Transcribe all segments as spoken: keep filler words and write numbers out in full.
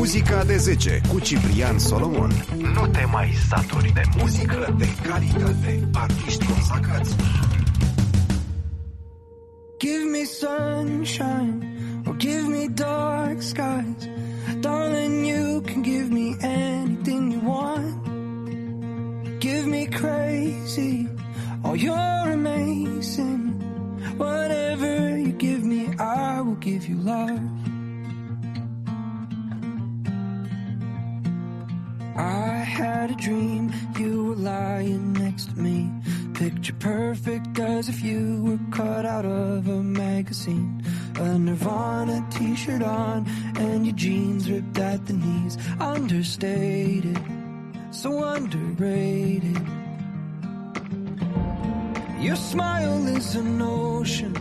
Muzica de zece cu Ciprian Solomon. Nu te mai saturi de muzică de calitate. Artiști consacrați. Give me sunshine or give me dark skies. Darling, you can give me anything you want. Give me crazy, oh you're amazing. Whatever you give me, I will give you love. I had a dream you were lying next to me. Picture perfect as if you were cut out of a magazine. A Nirvana t-shirt on and your jeans ripped at the knees. Understated, so underrated. Your smile is an ocean,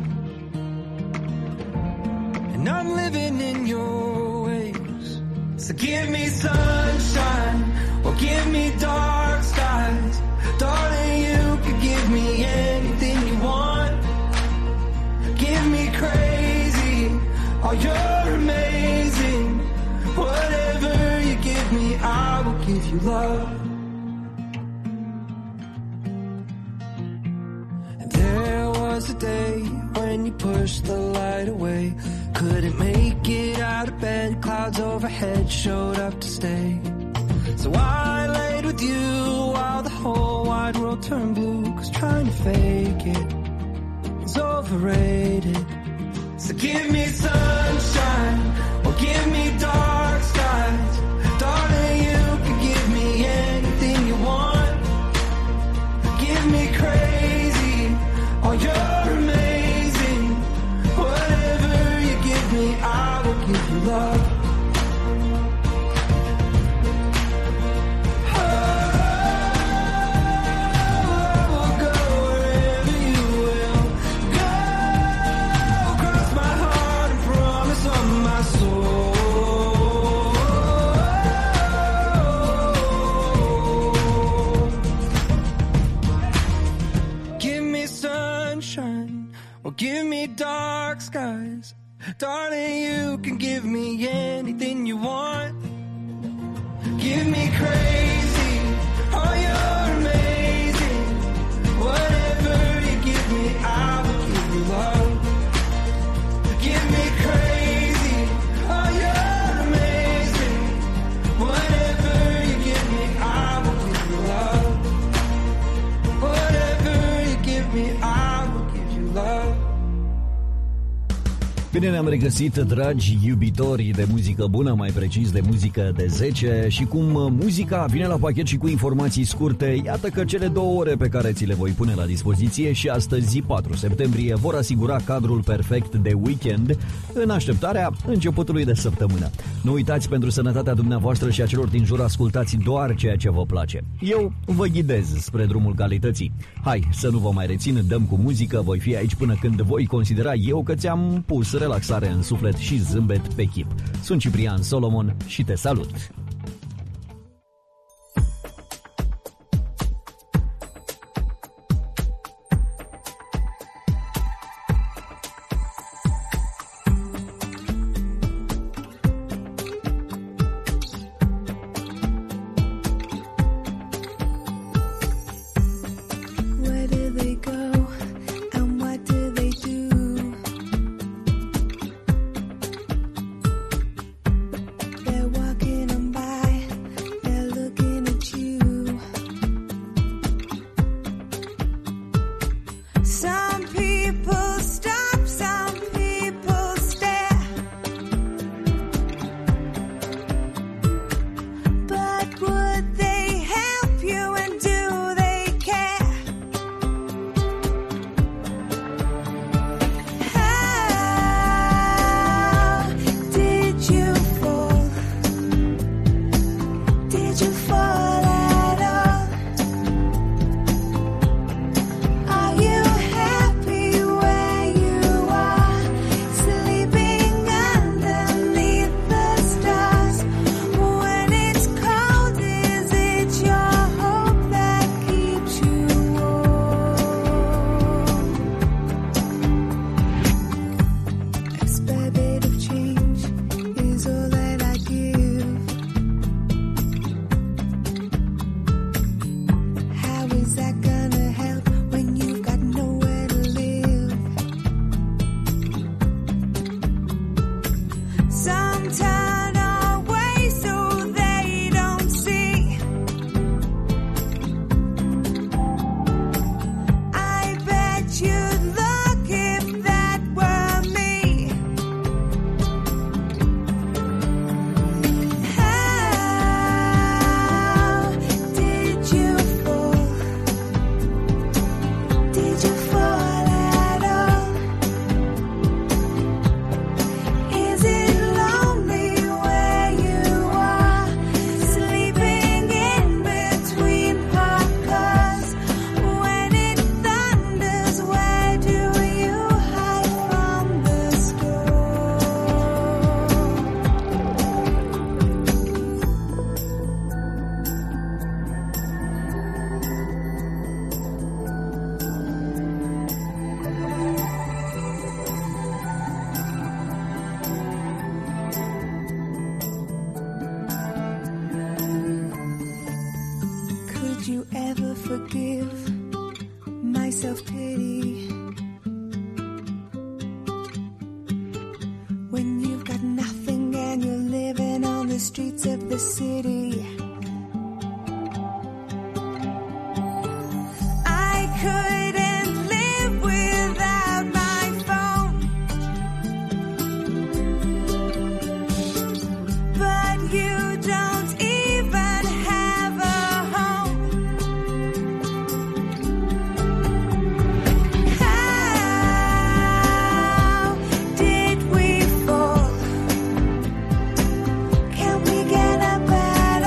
and I'm living in your waves. So give me sunshine or give me dark skies. Darling, you can give me anything you want. Give me crazy, oh you're amazing. Whatever you give me, I will give you love. And there was a day when you pushed the light away. Couldn't make it out of bed, clouds overhead showed up to stay. So I laid with you while the whole wide world turned blue. Cause trying to fake it is overrated. So give me sunshine or give me dark skies. Darling, you can give me anything you want. Give me crazy, oh you're amazing. Whatever you give me, I will give you love. Give me dark skies. Darling, you can give me anything you want. Give me crazy, oh you're amazing. Whatever you give me, I will give you love. Give me crazy, oh you're amazing. Whatever you give me, I will give you love. Whatever you give me, I will give you love. Bine ne-am regăsit, dragi iubitori de muzică bună, mai precis de muzică de zece. Și cum muzica vine la pachet și cu informații scurte, iată că cele două ore pe care ți le voi pune la dispoziție și astăzi, patru septembrie, vor asigura cadrul perfect de weekend în așteptarea începutului de săptămână. Nu uitați, pentru sănătatea dumneavoastră și a celor din jur, ascultați doar ceea ce vă place. Eu vă ghidez spre drumul calității. Hai să nu vă mai rețin, dăm cu muzică, voi fi aici până când voi considera eu că ți-am pus relaxare în suflet și zâmbet pe chip. Sunt Ciprian Solomon și te salut! They're walking on by. Is that gonna help when you've got nowhere to live? Some turn away so they don't see. I bet you'd look if that were me. How did you fall? Did you fall at all? Is it lonely where you are, sleeping in between parkers? When it thunders, where do you hide from the storm? Could you ever forgive my self-pity when you've got nothing and you're living on the streets of the city? I couldn't live without my phone, but you don't even have a home. How did we fall? Can we get up at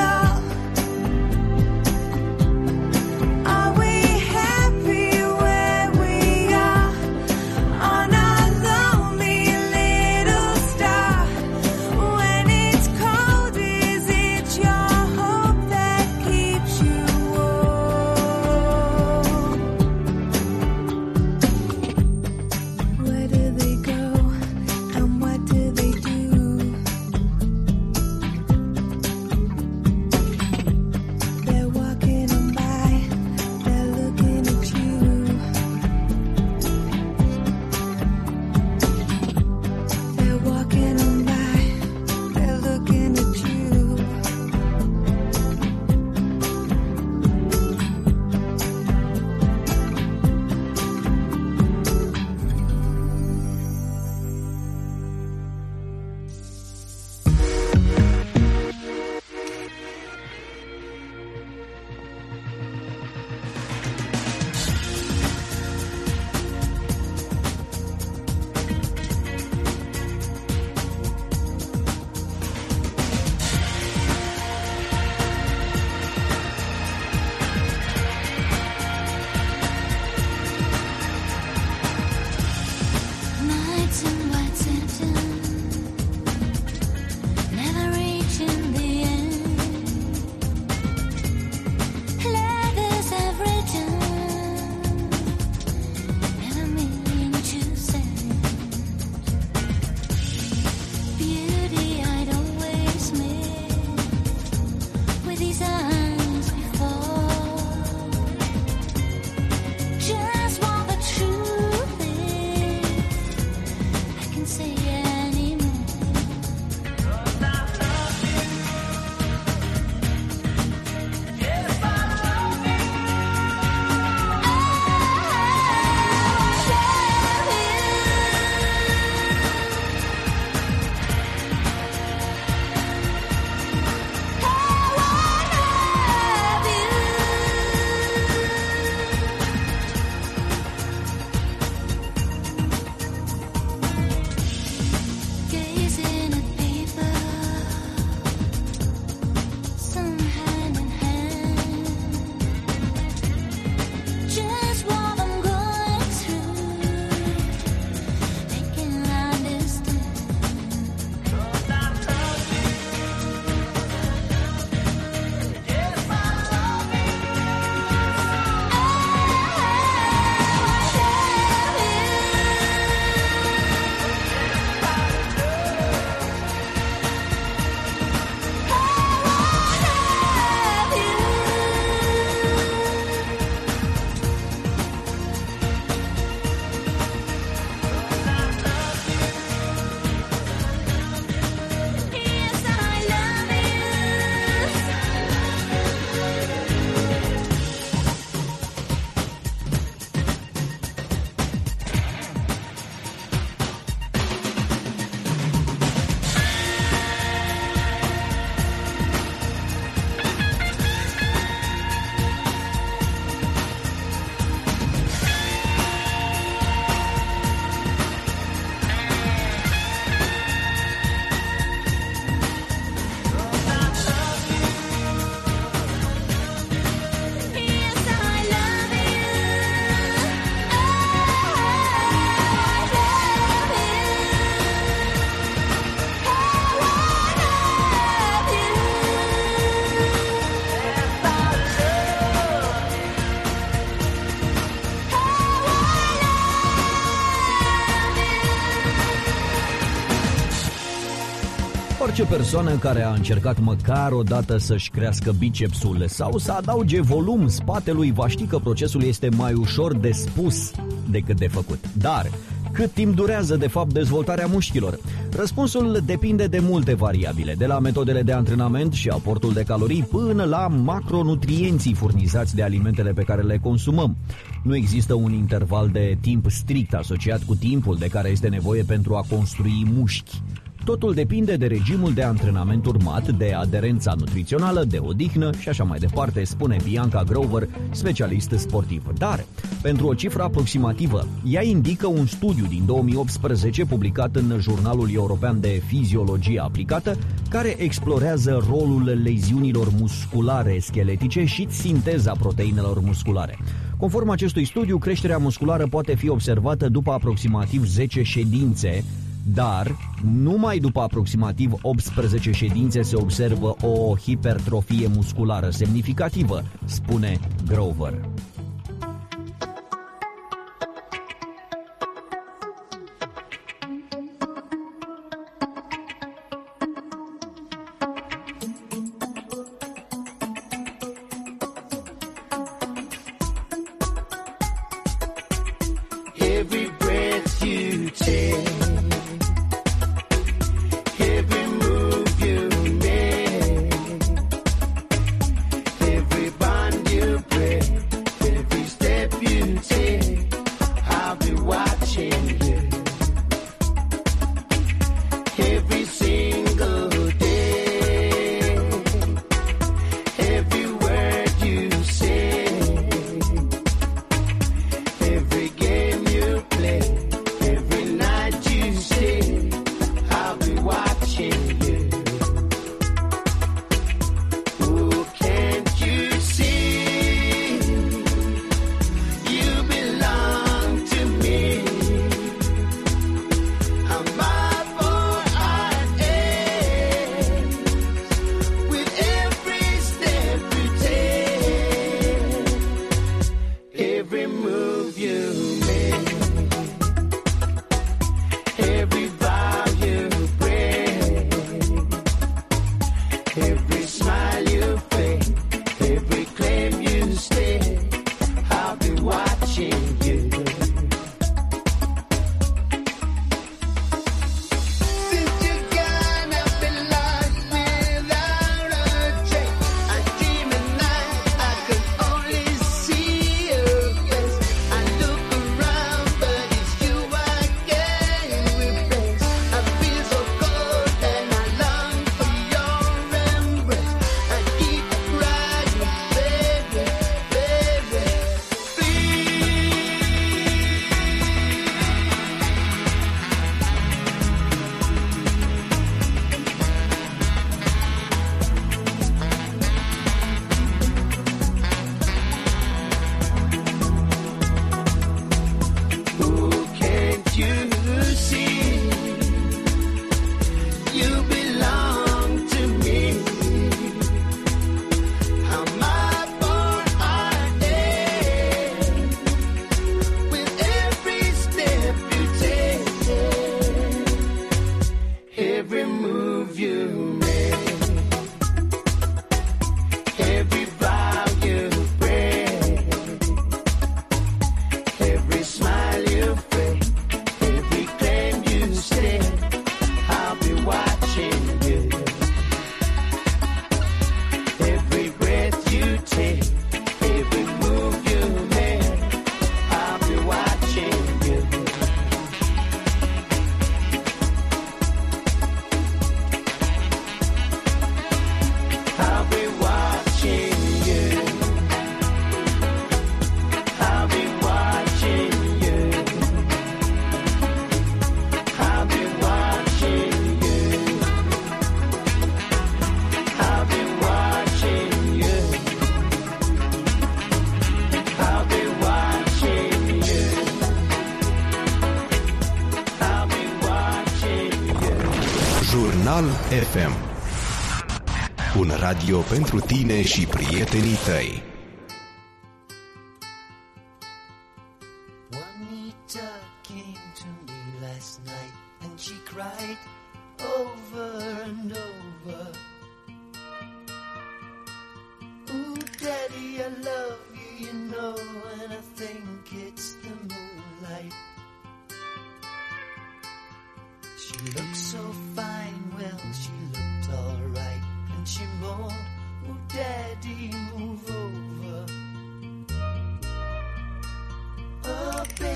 Orice persoană care a încercat măcar o dată să-și crească bicepsul sau să adauge volum spatelui va ști că procesul este mai ușor de spus decât de făcut. Dar cât timp durează, de fapt, dezvoltarea mușchilor? Răspunsul depinde de multe variabile, de la metodele de antrenament și aportul de calorii până la macronutrienții furnizați de alimentele pe care le consumăm. Nu există un interval de timp strict asociat cu timpul de care este nevoie pentru a construi mușchi. Totul depinde de regimul de antrenament urmat, de aderența nutrițională, de odihnă și așa mai departe, spune Bianca Grover, specialist sportiv. Dar, pentru o cifră aproximativă, ea indică un studiu din două mii optsprezece publicat în Jurnalul European de Fiziologie Aplicată, care explorează rolul leziunilor musculare scheletice și sinteza proteinelor musculare. Conform acestui studiu, creșterea musculară poate fi observată după aproximativ zece ședințe, dar numai după aproximativ optsprezece ședințe se observă o hipertrofie musculară semnificativă, spune Grover. Jurnal F M. Un radio pentru tine și prietenii tăi. Juanita came to me last night and she cried over and over.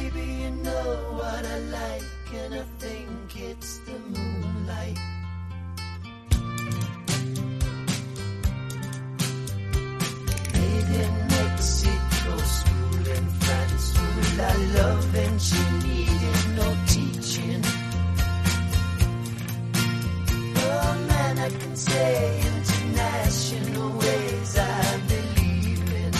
baby, you know what I like, and I think it's the moonlight. Made in Mexico, school in France, full of love, and she needed no teaching. Oh man, I can say international ways I believe in.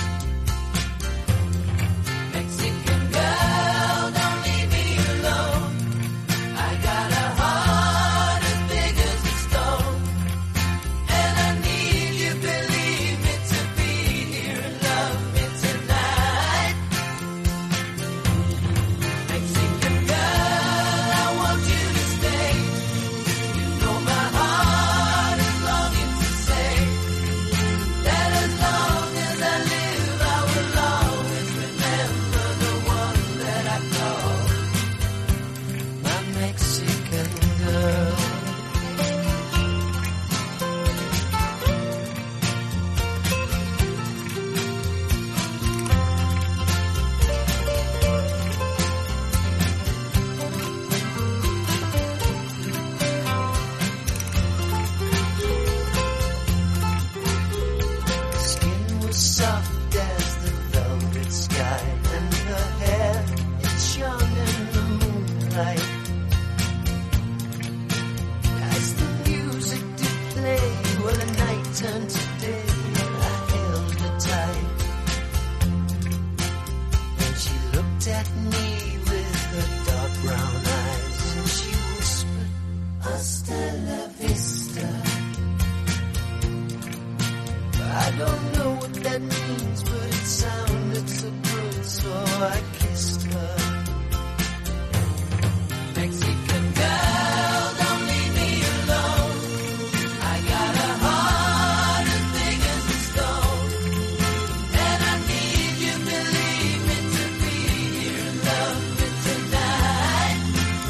Mexican girl, don't leave me alone. I got a heart as big as a stone, and I need you, believe me, to be here and love me tonight. Mexican girl, I want you to stay. You know my heart is longing to say that as long as I live, I will always remember the one that I call my Mexican girl. Skin was soft as the velvet sky, and her hair, it shone in the moonlight. As the music did play, well, the night turned to day, and I held her tight. And she looked at me with her dark brown eyes, and she whispered, "Hasta la vista." I don't know what that means, but it sounded so good, so I kissed her. Mexican girl, don't leave me alone. I got a heart as big as a stone, and I need you, believe me, to be here and love me tonight.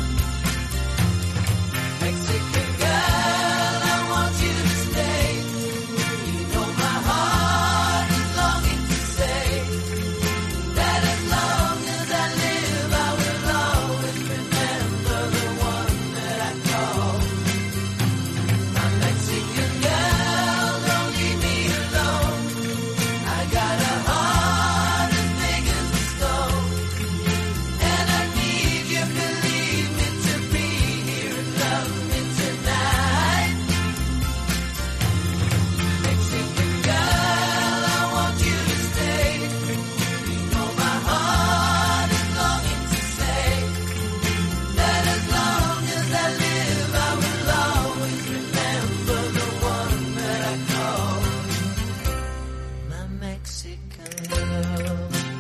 Mexican girl, I want you to stay. You know my heart is longing to say that as long as I live, I will always remember the one that I call my Mexican girl. Don't leave me alone. I got a heart as big as a stone, and I need you, believe me, to be here and love me tonight. Mexican girl, I want you to stay. You know my heart is longing to say that as long as I live, I will always remember the one that I call my Mexican girl.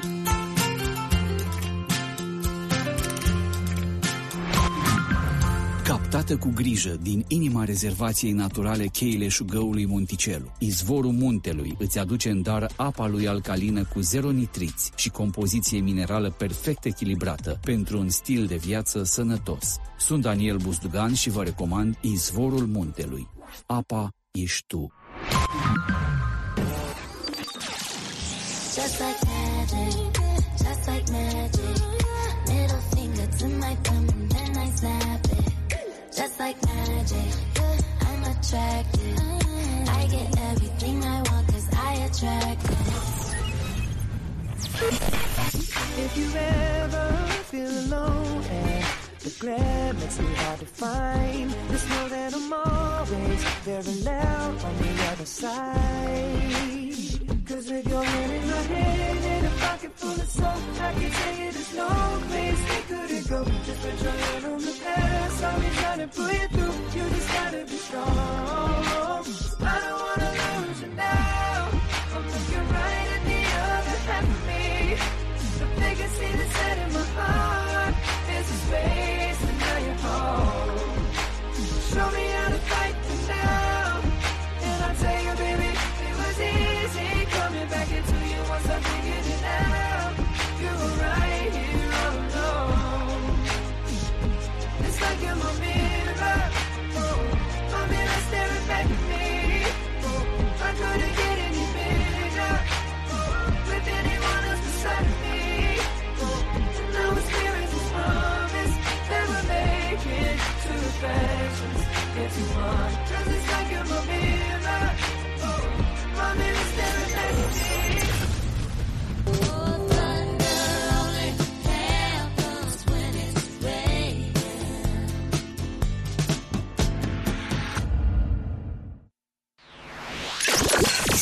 Captată cu grijă din inima rezervației naturale Cheile Șugăului Monticelu, izvorul muntelui îți aduce în dar apa lui alcalină cu zero nitriți și compoziție minerală perfect echilibrată pentru un stil de viață sănătos. Sunt Daniel Buzdugan și vă recomand Izvorul Muntelui. Apa ești tu. Just like magic, just like magic. Middle finger to my thumb and then I snap it. Just like magic, I'm attracted. I get everything I want 'cause I attract it. If you ever feel alone and the glare makes me hard to find, just know that I'm always very loud on the other side. 'Cause with your hand in my hand and a pocket full of soap, I can tell you there's no place we couldn't go. Just put your hand on the past, I'll be trying to pull you through. You just gotta be strong. I don't wanna lose you now. I'm looking right at the other half of me. The biggest thing that's set in my heart is a space and now you're home. Show me how to fight this now, and I'll tell you, baby, it was easy coming back into you once I figured it out. You were right here all alone. It's like you're my mirror.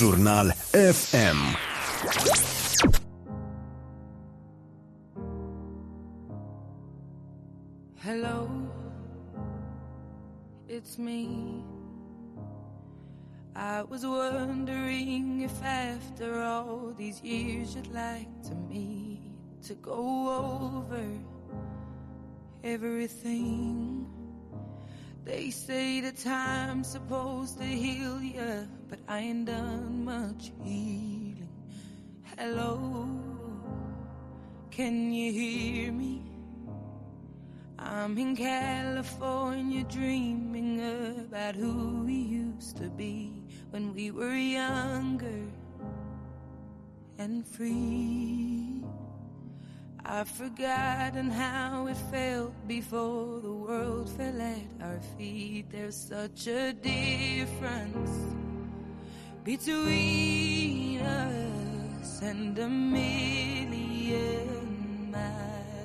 Jurnal F M. Hello, it's me. I was wondering if after all these years you'd like to meet, to go over everything. They say the time's supposed to heal ya, but I ain't done much healing. Hello, can you hear me? I'm in California dreaming about who we used to be when we were younger and free. I've forgotten how it felt before the world fell at our feet. There's such a difference between us and a million miles.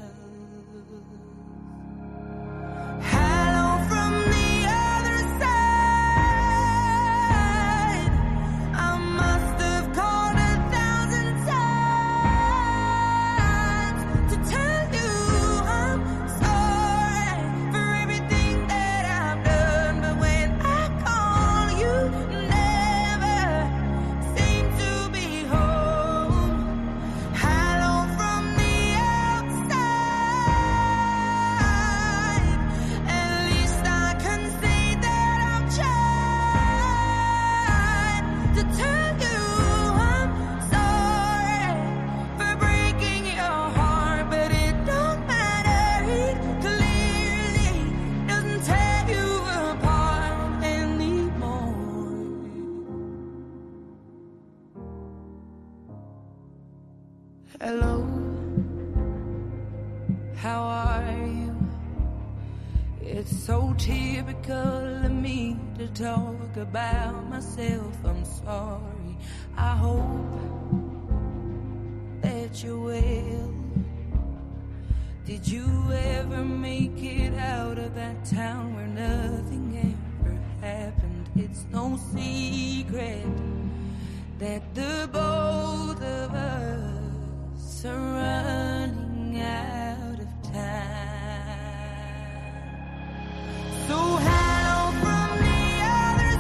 Hello, how are you? It's so typical of me to talk about myself. I'm sorry. I hope that you're well. Did you ever make it out of that town where nothing ever happened? It's no secret that the both of us are running out of time. So hello from the other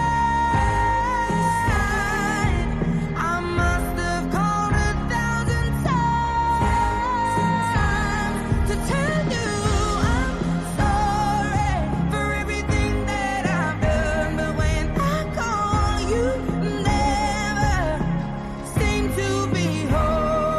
side. I must have called a thousand times to tell you I'm sorry for everything that I've done. But when I call, you never seem to be home.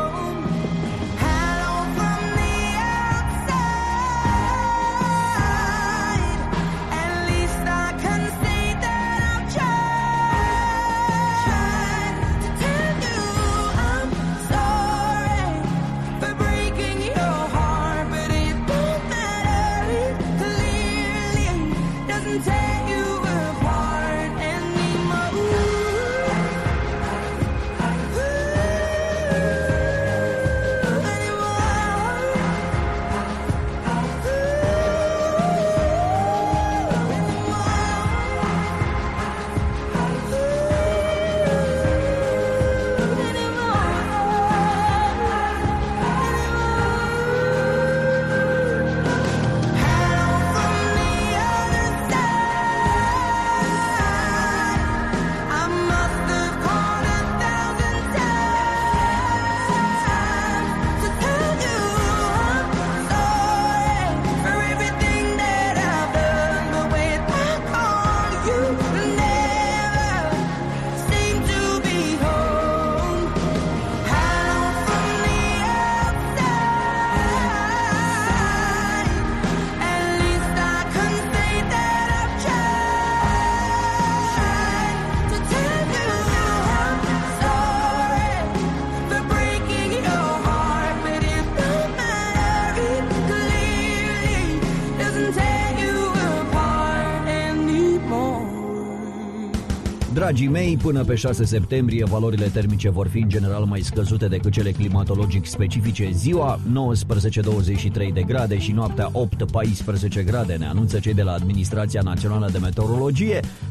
Dragii mei, până pe șase septembrie valorile termice vor fi în general mai scăzute decât cele climatologic specifice. Ziua nouăsprezece douăzeci și trei de grade și noaptea opt paisprezece grade, ne anunță cei de la Administrația Națională de Meteorologie.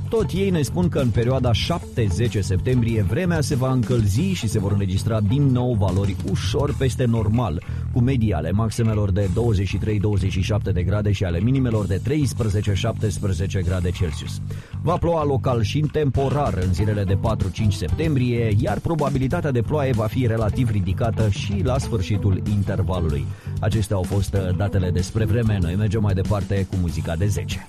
Tot ei ne spun că în perioada șapte zece septembrie vremea se va încălzi și se vor înregistra din nou valori ușor peste normal, cu medii ale maximelor de douăzeci și trei douăzeci și șapte de grade și ale minimelor de treisprezece șaptesprezece grade Celsius. Va ploua local și temporar în zilele de patru cinci septembrie, iar probabilitatea de ploaie va fi relativ ridicată și la sfârșitul intervalului. Acestea au fost datele despre vreme. Noi mergem mai departe cu muzica de zece.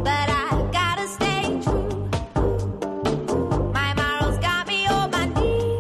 My morals got me on my knees.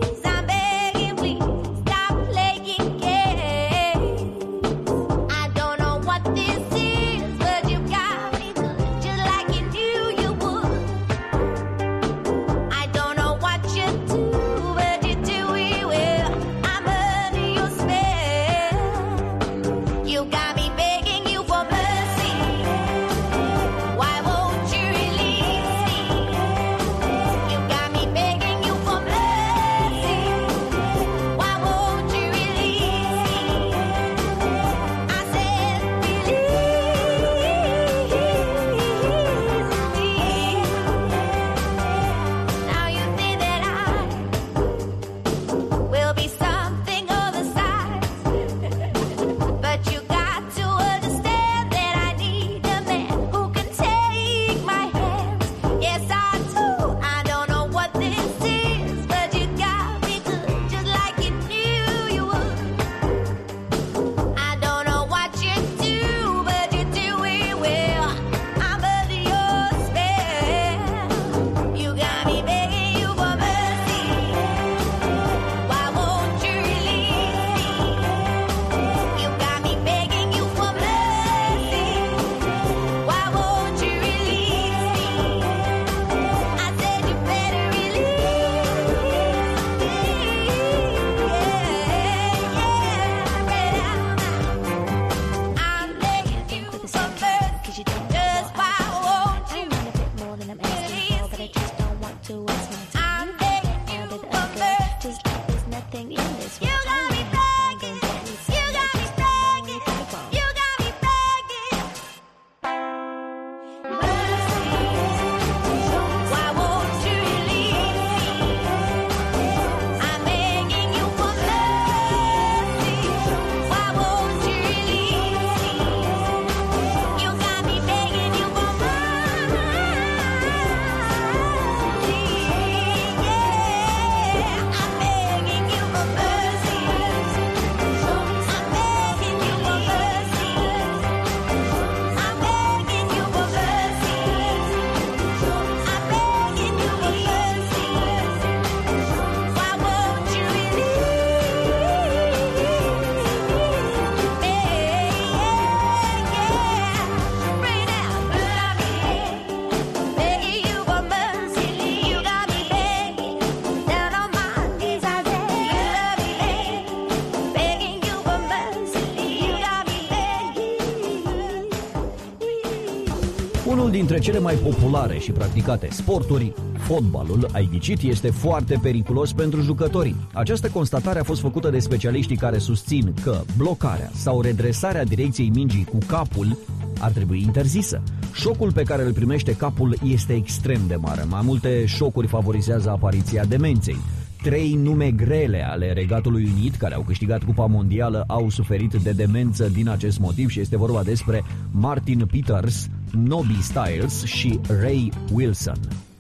dintre cele mai populare și practicate sporturi, fotbalul, ai ghicit, este foarte periculos pentru jucătorii. Această constatare a fost făcută de specialiștii care susțin că blocarea sau redresarea direcției mingii cu capul ar trebui interzisă. Șocul pe care îl primește capul este extrem de mare. Mai multe șocuri favorizează apariția demenței. Trei nume grele ale Regatului Unit care au câștigat Cupa Mondială au suferit de demență din acest motiv și este vorba despre Martin Peters, Nobby Stiles și Ray Wilson.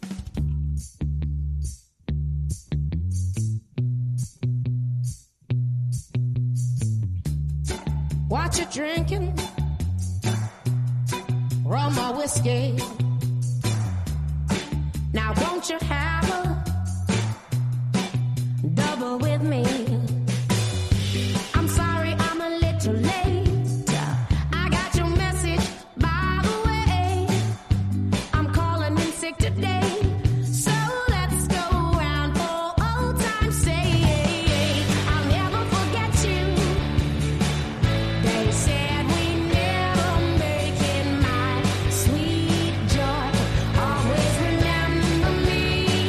What you drinking? Rum or whiskey? Now won't you have a double with me? I'm sorry I'm a little late. I got your message by the way. I'm calling in sick today. So let's go round for old time's sake. I'll never forget you. They said we never make it, my sweet joy. Always remember me.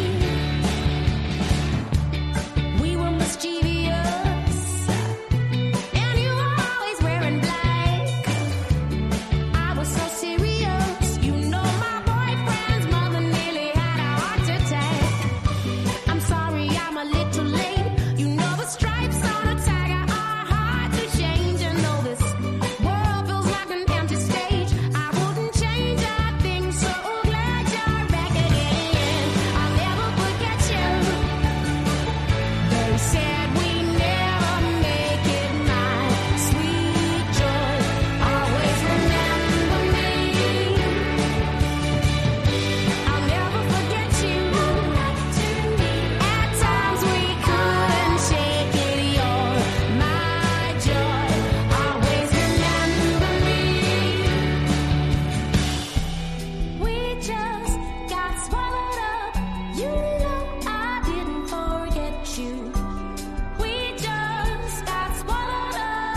We were mischievous, and you were always wearing black. I was so serious, you know my boyfriend's mother nearly had a heart attack. I'm sorry I'm a little late. You know the stripes on a tiger are hard to change. I know this world feels like an empty stage. I wouldn't change a thing, so glad you're back again. I'll never forget you. They said we never make it, my sweet joy. Always remember me. I'll never forget you. At times we couldn't shake it. You're my joy. Always remember me. We just got swallowed up. You know I didn't forget you. We just got swallowed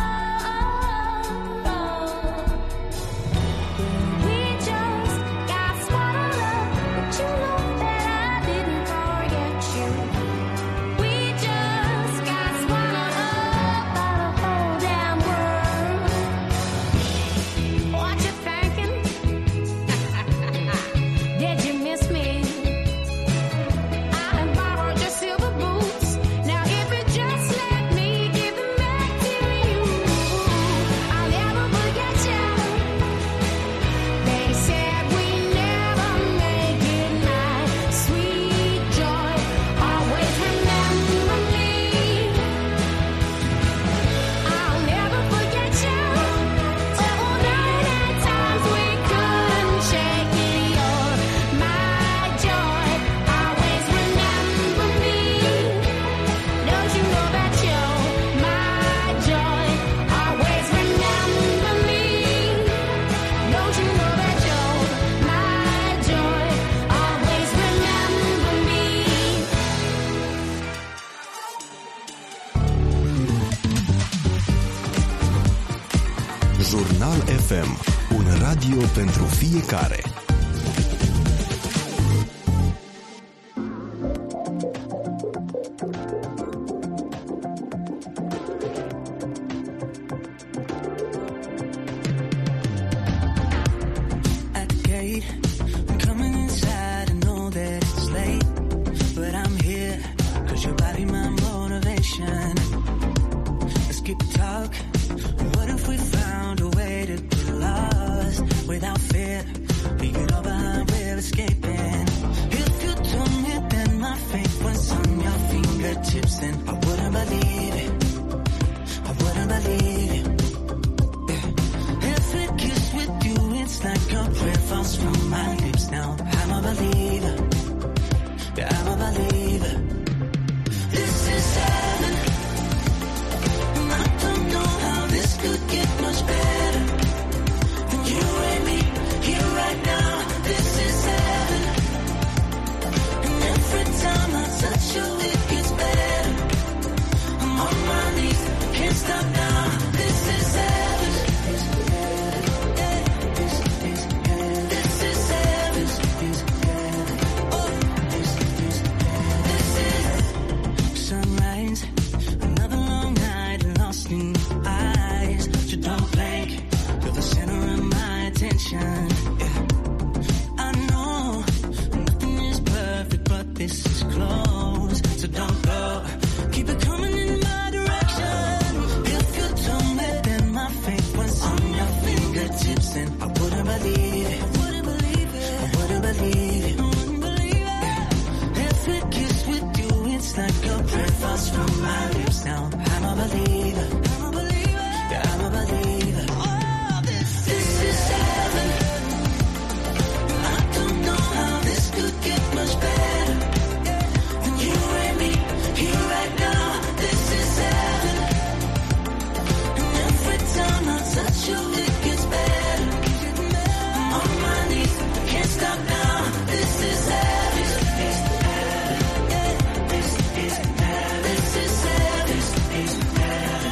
up. We just got swallowed up. But you know that I didn't forget you. We just got swallowed up by the whole damn world. What you thinking? Did you miss me? I done borrowed your silver boots. Now if you just let me give them back to you, I'll never forget you. They said we never make it, my sweet joy. Always remember me. I'll never forget you. Oh, night at times we couldn't shake it. You're my joy. Always remember me. Don't you know that you're my joy? Always remember me. Don't you know that you're my joy? Always remember me. Jurnal F M, un radio pentru fiecare. At the gate, I'm coming inside. I know that it's late, but I'm here, cause your body, my motivation. Let's keep the talk. What if we found a way to get lost without fear? Leave it all behind, we're escaping. If you told me that my fate was on your fingertips, then I wouldn't believe it. I wouldn't believe it. Yeah. Every kiss with you, it's like a prayer falls from my lips. Now I'm a believer. Yeah, I'm a believer. This is heaven. And I don't know how this could get much better than you and me here right now. This is heaven. And every time I touch you, it gets better. I'm sunrise. Another long night lost in your eyes. So don't blink, you're the center of my attention. Yeah. I know nothing is perfect, but this is close. So don't go, keep it coming in my direction. If you told me that my fate was on your fingertips, then I wouldn't believe it. I wouldn't believe it. I wouldn't believe it. I wouldn't believe it. Every kiss with you, it's like a prayer falls from my lips. Now I'm a believer. I'm a believer. Yeah, I'm a believer. Oh, this, this is heaven. I don't know how this could get much better. Than you and me here right now. This is heaven. And every time I touch you, it gets better. I'm on my knees, can't stop now. This is heaven. This is heaven. This is heaven. This is heaven. This is heaven.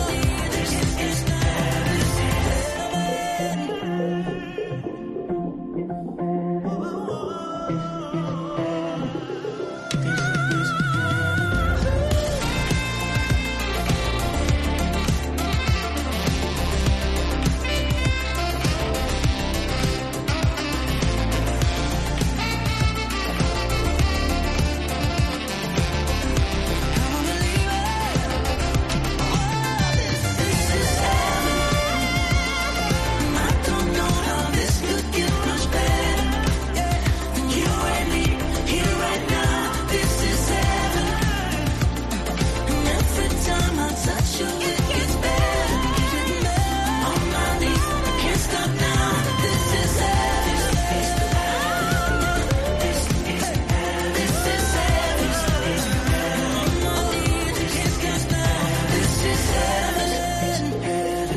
I don't know how this could get much better than you and me here right now. This is heaven. And every time I touch you, it gets better. On my knees, can't stop now. This is heaven. This is heaven. This is heaven. This is heaven. On my knees, can't stop now. This is heaven. Heaven.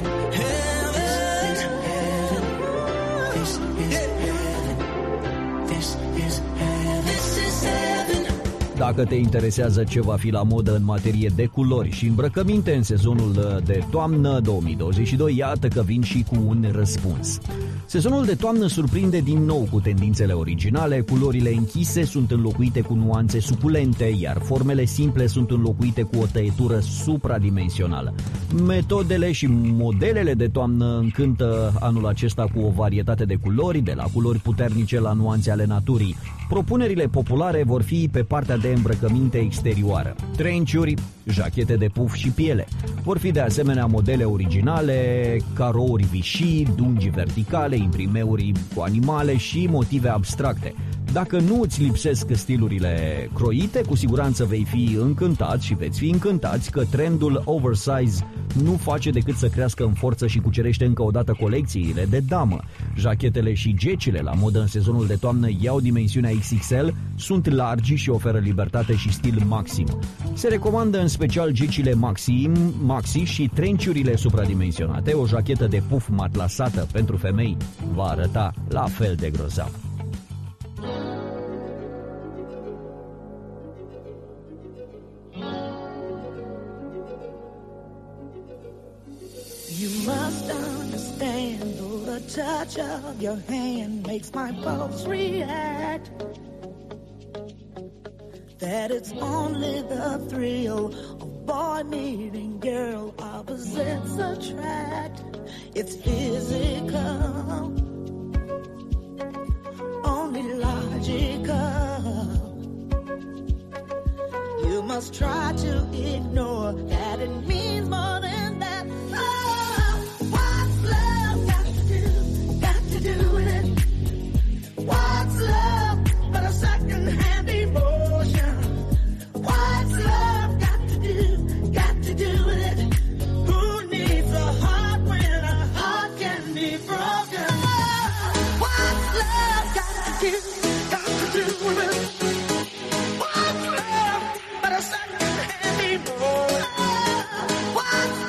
This is heaven. This is heaven. This is heaven. Dacă te interesează ce va fi la modă în materie de culori și îmbrăcăminte în sezonul de toamnă două mii douăzeci și doi, iată că vin și cu un răspuns. Sezonul de toamnă surprinde din nou cu tendințele originale, culorile închise sunt înlocuite cu nuanțe suculente, iar formele simple sunt înlocuite cu o tăietură supradimensională. Metodele și modelele de toamnă încântă anul acesta cu o varietate de culori, de la culori puternice la nuanțe ale naturii. Propunerile populare vor fi pe partea de îmbrăcăminte exterioară. Trenciuri, jachete de puf și piele. Vor fi de asemenea modele originale, carouri vișii, dungi verticale, imprimeuri cu animale și motive abstracte. Dacă nu îți lipsesc stilurile croite, cu siguranță vei fi încântat și veți fi încântați că trendul oversize nu face decât să crească în forță și cucerește încă o dată colecțiile de damă. Jachetele și gecile la modă în sezonul de toamnă iau dimensiunea X X L, sunt largi și oferă libertate și stil maxim. Se recomandă în special gecile maxim, maxi și trenciurile supradimensionate. O jachetă de puf matlasată pentru femei va arăta la fel de grozav. You must understand, though the touch of your hand makes my pulse react, that it's only the thrill of boy meeting girl opposites attract. It's physical, only logical. You must try to ignore that it means more than that. Oh, what's love got to do, got to do with it? What's love but a second-hand emotion? What's love got to do, got to do with it? Who needs a heart when a heart can be broken? Oh, what's love got to do, got to do with it? What's love but a second-hand emotion? Oh, what's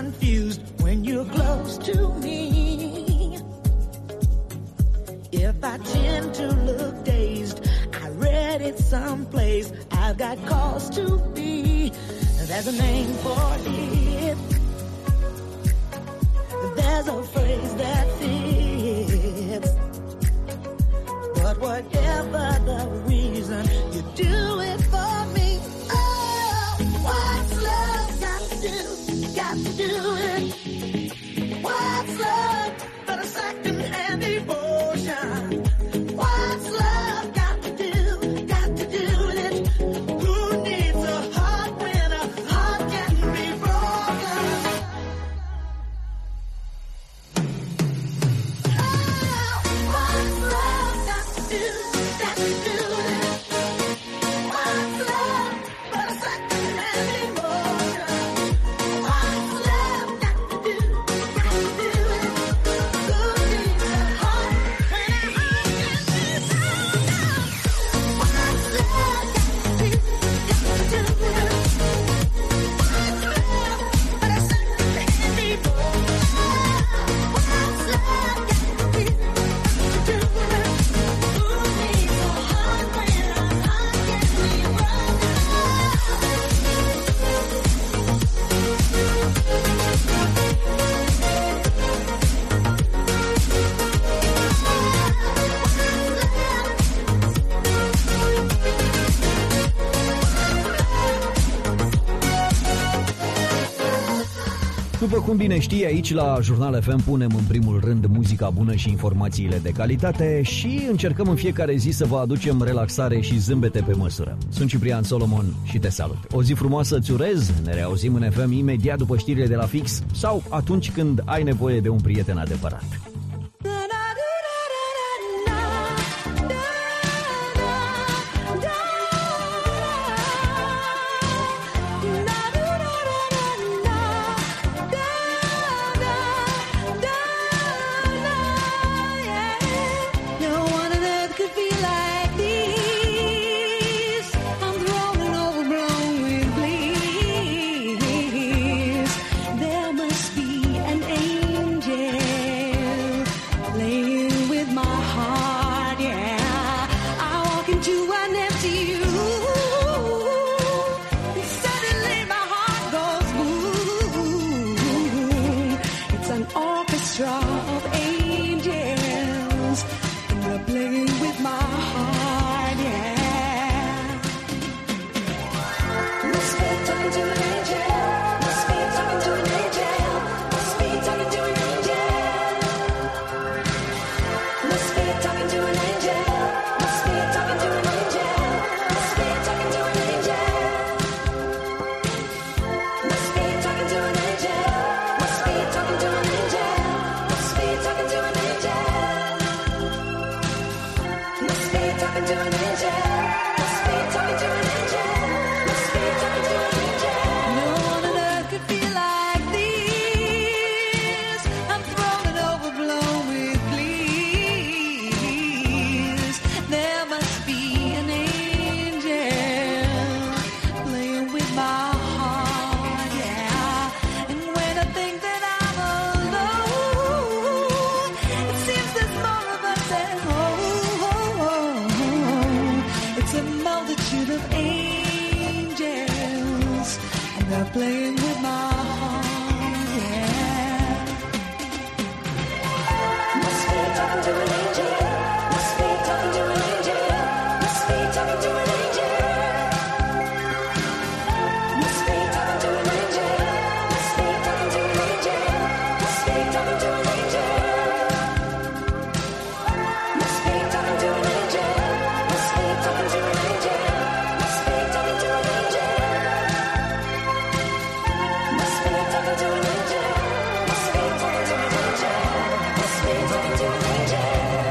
confused when you're close to me. If I tend to look dazed, I read it someplace, I've got cause to be. There's a name for it. There's a phrase that fits. But whatever the reason, you do it for me. Oh, what's love got to do? Got to do it. What's love but a second-hand devotion? What's love got to do? Got to do it. Who needs a heart when a heart can be broken? Oh, what's love got to do? Got to do it. What's love but a second-hand devotion? What's love got to do? Got to do it. Who needs a heart when a heart can be broken? What's love got to do? Got to do it. What's love but a second-hand devotion? What's love got to do? Got to do it. Who needs a heart when a heart can be broken? După cum bine știi, aici la Jurnal F M punem în primul rând muzica bună și informațiile de calitate și încercăm în fiecare zi să vă aducem relaxare și zâmbete pe măsură. Sunt Ciprian Solomon și te salut. O zi frumoasă îți urez, ne reauzim în F M imediat după știrile de la Fix sau atunci când ai nevoie de un prieten adevărat. No one on earth could feel like this. I'm thrown and overblown with bliss. There must be an angel playing with my heart, yeah. I walk into an empty room and suddenly my heart goes boom. It's an orchestra of angels and they're playing with my heart, yeah. Must be talking to an angel. Must be talking to an angel. Must be talking to an angel. Must be talking to an angel. Must be talking to an angel. Must be talking to an angel. Must be talking to an angel. Must be talking to an angel. Must be talking to an angel. Must be talking to an angel. Must be talking to an angel. Must be talking to an angel. No one on earth could feel like this. I'm thrown and overblown with bliss. There must be an angel playing with my heart, yeah. And when I think that I'm alone, it seems there's more of us at home. It's a multitude of angels, and they're playing with my heart, yeah. Must be talking to an angel. Must be talking to an angel. Must be talking to an angel. Must be talking to an angel. Must be talking to an angel. Must be talking to an angel. Must be talking to an angel. Must be talking to an angel. Must be talking to an angel. Must be talking to an angel. Must be talking to an angel. Must be talking to an angel.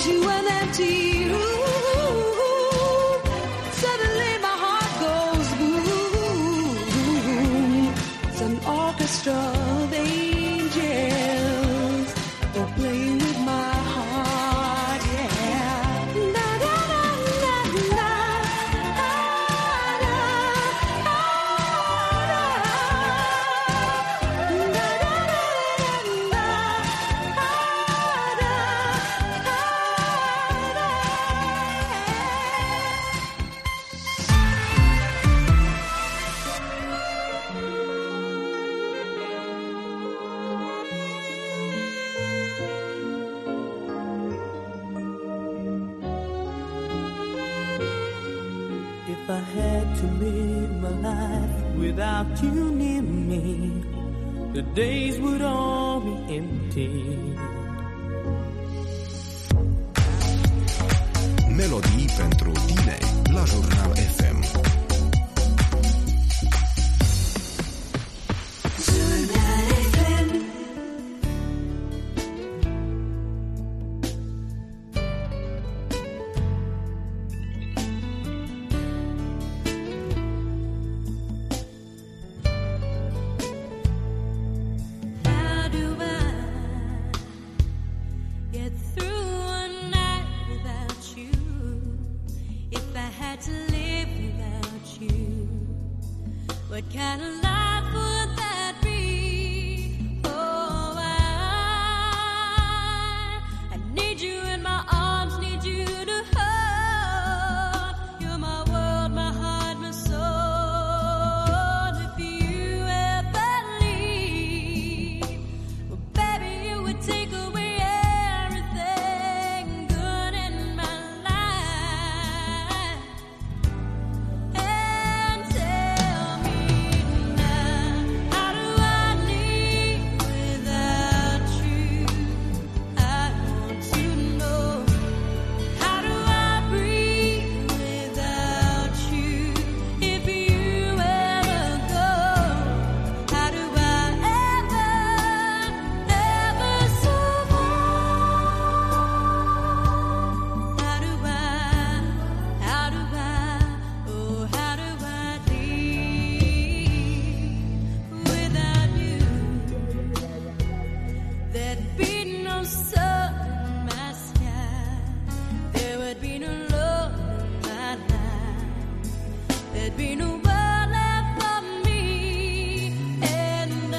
leaves you an empty room. Suddenly my heart goes boom. It's an orchestra of angels, oh, playing with my heart, yeah. Na, na, na, na, na. Ah, na, ah, na. Na, na, na, na, na. If I had to live my life without you near me, the days would all be empty. Melodii pentru tine la Jurnal F M. How do I get through a night without you? If I had to live without you, what kind of life would that be? Oh, I, I need you in my arms, need you to hold. You're my world, my heart, my soul. If you ever leave, well, baby, you would take away everything good in my life. And tell me now, how do I live without you? I want to know. How do I breathe without you? If you ever go, how do I ever, ever survive? How do I, how do I, oh, how do I live without you? There'd be no sun in my sky. There would be no love in my life. There'd be no world left for me and I.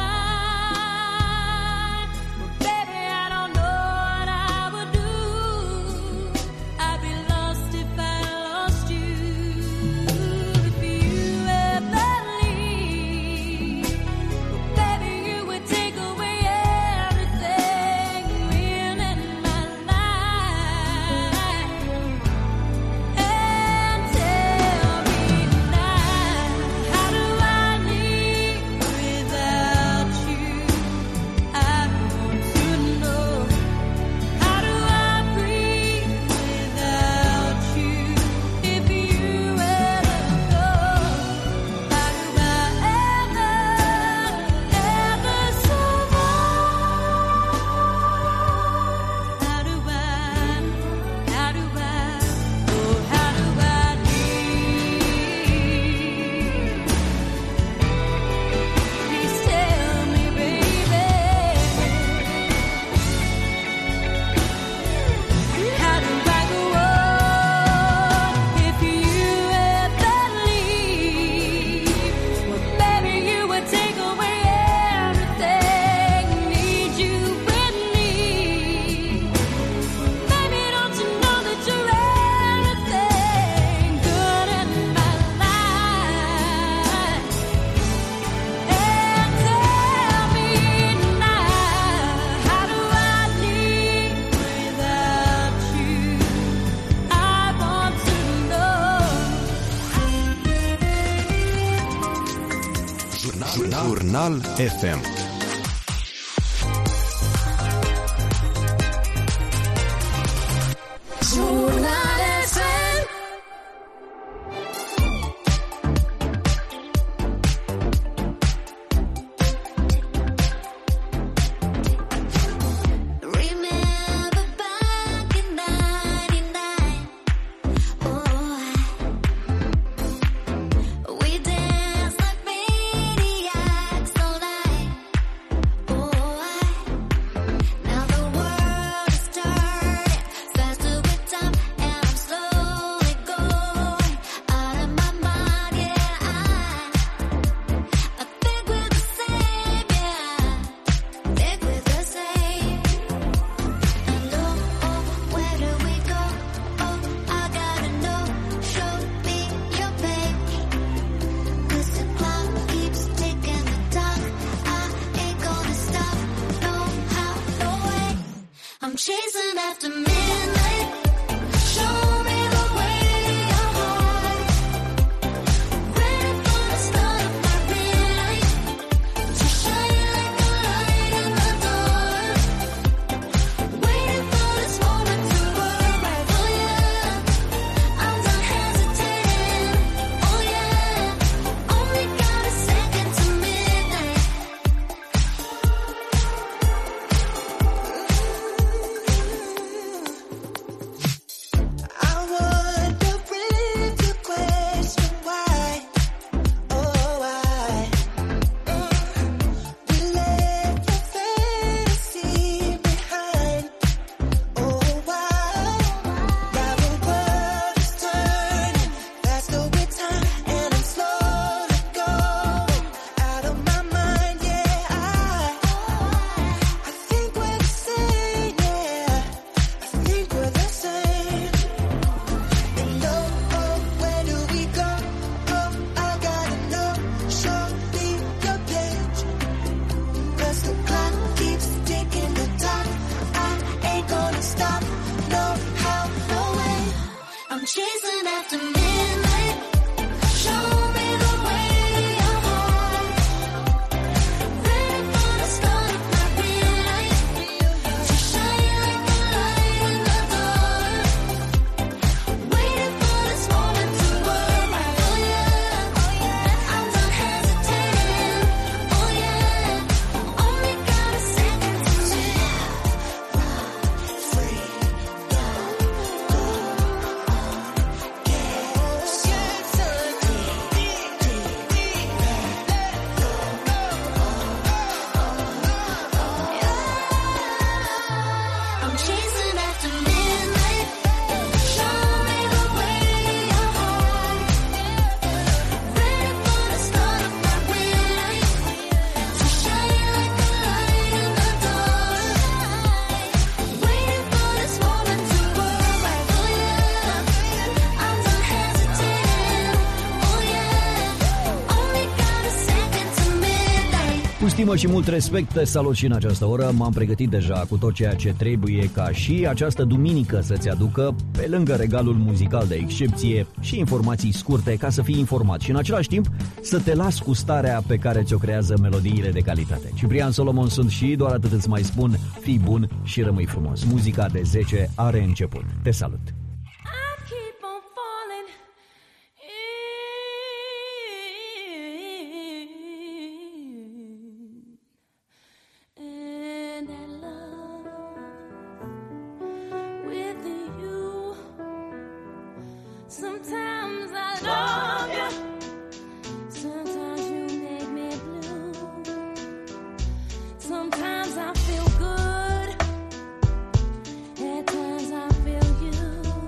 Well, baby, I don't know what I would do. I'd be lost if I lost you. If you ever leave, well, baby, you would take away everything real in my life. And tell me now, how do I live without you? I want to know. How do I breathe without you? If you ever go, how do I ever, ever survive? How do I, how do I, oh, how do I live? Please tell me, baby. How do I go on if you ever leave? Well, baby, you would take away everything. Need you with me. Baby, don't you know that you're everything good in my life? And tell me now, how do I live without you? I want to know. Jurnal, Jurnal F M. Jurnal F M. Remember back in I'm chasing after midnight. Show me the way you're home. Ready for the start of my real life. To shine like a light in the dark. Waiting for this moment to arrive. Oh yeah, oh yeah. I'm not hesitating. Oh yeah. Only got a second to live. Free. I'm chasing after midnight. Show me the way you're home. Ready for the start of my real life. To shine like a light in the dark. Waiting for this moment to arrive. Oh yeah, I'm not hesitating. Oh yeah, only got a second to midnight. Cu stimă și mult respect, te salut și în această oră. M-am pregătit deja cu tot ceea ce trebuie ca și această duminică să-ți aducă, pe lângă regalul muzical de excepție, și informații scurte ca să fii informat și în același timp să te las cu starea pe care ți-o creează melodiile de calitate. Ciprian Solomon sunt și doar atât îți mai spun, fii bun și rămâi frumos. Muzica de zece are început. Te salut! I keep on falling in, and I love with you. Sometimes I love you, sometimes you make me blue. Sometimes I feel good, at times I feel used.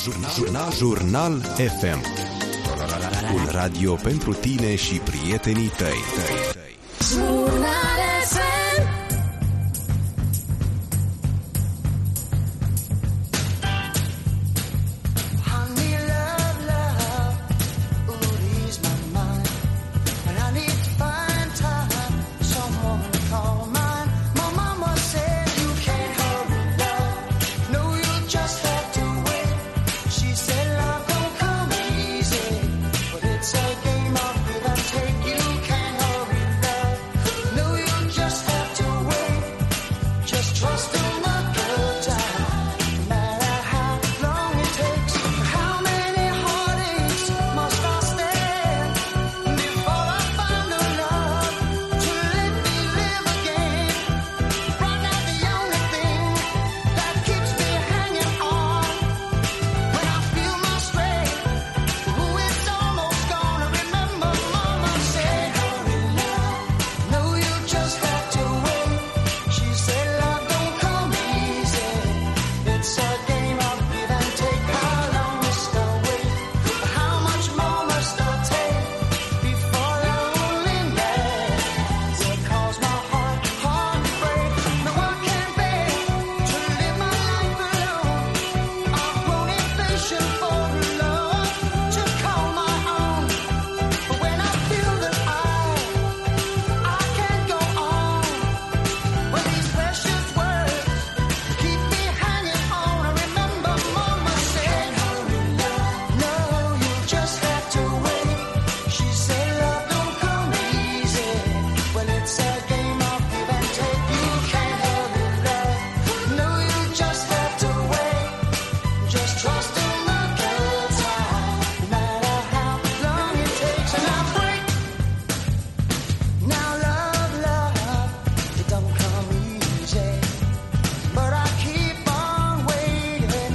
Jurnal, jurnal, jurnal F M. Un radio pentru tine și prietenii tăi. Jurnal F M. Honey, love, love, ooh, ease my mind. And I need to find time, someone to call mine. My mama said you can't hurry love. No, you just have to wait. She said love don't come easy, but it's a game of give and take. You can't hurry love. No, you just have to wait. Just trust in the good time, no matter how long it takes. How many heartaches must I stand before I find a love to let me live again? Right now the only thing that keeps me hanging on when I feel my strength, ooh, it's almost gone. I remember mama said, hurry love, no, you just have to wait. She said love don't come easy, it's a game of give and take. How long must I wait? How much more must I take before loneliness will cause my heart, heart to break? No, I can't bear to live my life alone. I've grown impatient for love to call my own. But when I feel that I, I can't go on, when these precious words keep me hanging on, I remember mama said, hurry love, no, you just have to wait. She said love don't come easy, well it's a game of give and take. You can't hurry love, no, you just have to wait. Just trust in the good time, no matter how long it takes. And I break. Now love, love, it don't come easy, but I keep on waiting,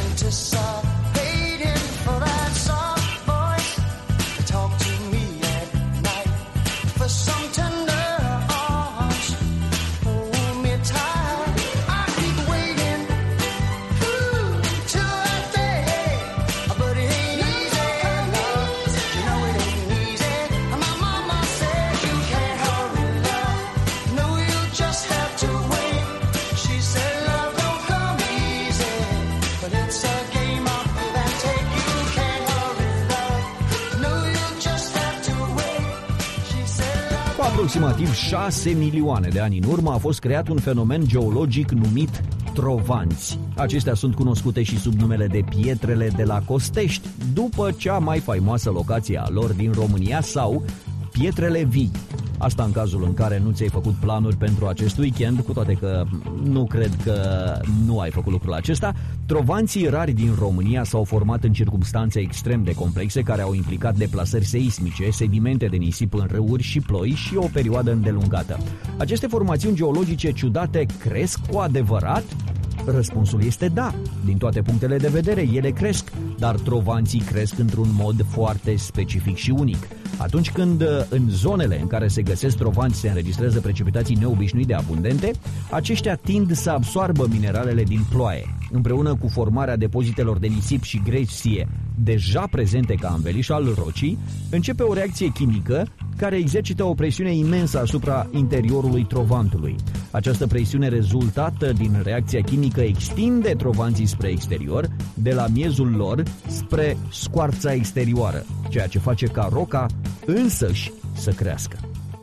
anticipating for that soft voice to talk to me at night, for some tender arms, hold me tight. I keep waiting, ooh, till that day, but it ain't easy, love. You know it ain't easy. My mama said you can't hurry love. No, you just have to wait. She said love don't come easy, but it's a game of give and take. You can't hurry love. No, you just have to wait. She said love. Cu aproximativ șase milioane de ani în urmă a fost creat un fenomen geologic numit trovanți. Acestea sunt cunoscute și sub numele de pietrele de la Costești, după cea mai faimoasă locație a lor din România, sau pietrele vii. Asta în cazul în care nu ți-ai făcut planuri pentru acest weekend, cu toate că nu cred că nu ai făcut lucrul acesta. Trovanții rari din România s-au format în circumstanțe extrem de complexe, care au implicat deplasări seismice, sedimente de nisip în râuri și ploi și o perioadă îndelungată. Aceste formațiuni geologice ciudate cresc cu adevărat? Răspunsul este da. Din toate punctele de vedere, ele cresc, dar trovanții cresc într-un mod foarte specific și unic. Atunci când în zonele în care se găsesc trovanți se înregistrează precipitații neobișnuit de abundente, aceștia tind să absoarbă mineralele din ploaie. Împreună cu formarea depozitelor de nisip și gresie deja prezente ca înveliș al rocii, începe o reacție chimică care exercită o presiune imensă asupra interiorului trovantului. Această presiune rezultată din reacția chimică extinde trovanții spre exterior, de la miezul lor spre scoarța exterioară, ceea ce face ca roca însăși să crească.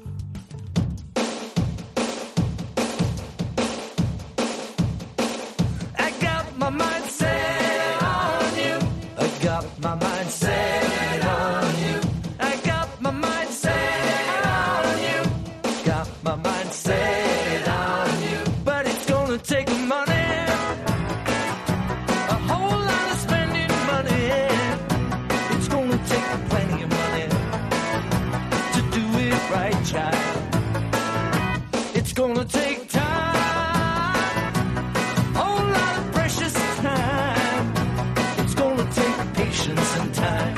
I got my mind set on you. I got my mind set on you. I got my mind set on you. Got my mind set on you. But it's gonna take money, a whole lot of spending money. It's gonna take plenty of money to do it right, child. It's gonna take time, whole lot of precious time. It's gonna take patience and time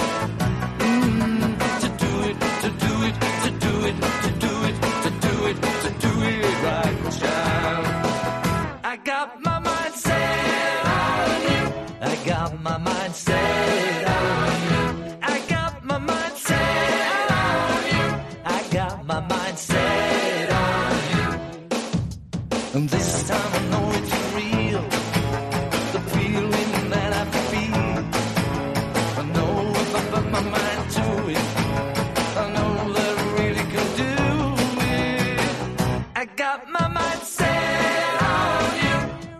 got my mind set on you. I got my mind set on you. I got my mind set on you. And this time I know it's real. The feeling that I feel. I know if I put my mind to it, I know that I really can do it. I got my mind set on you.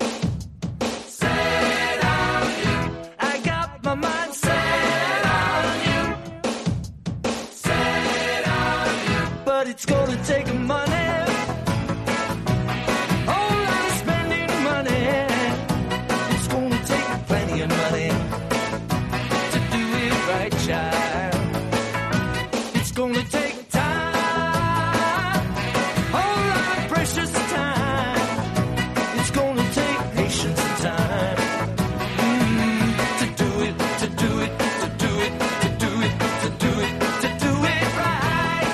Set on you. I got my mind set on you. Set on you. But it's gonna take money. Whole lot of spending money. It's gonna take plenty of money to do it right, child. It's gonna take time, whole lot of precious time. It's gonna take patience and time mm, to do it, to do it, to do it, to do it, to do it, to do it right.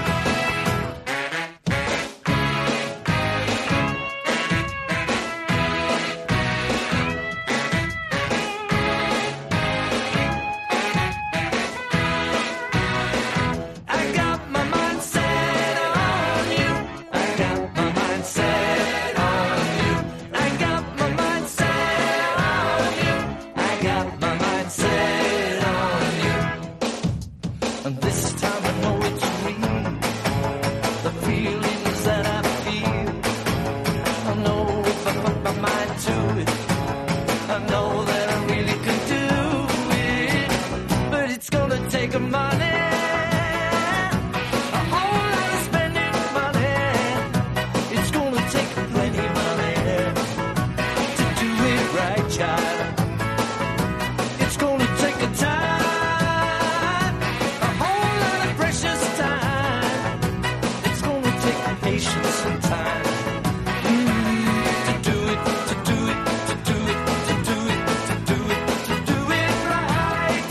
I got my mind set on you. I got my mind set on you. I got my mind set on you. I got my mind set on you. And this time I know it's real. The feelings that I feel. I know if I put my mind to it, I know that I really can do it. But it's gonna take money. A whole lot of spending money. It's gonna take plenty money to do it right, child. It's gonna take a time, a whole lot of precious time. It's gonna take patience and time mm, to do it, to do it, to do it, to do it, to do it, to do it right.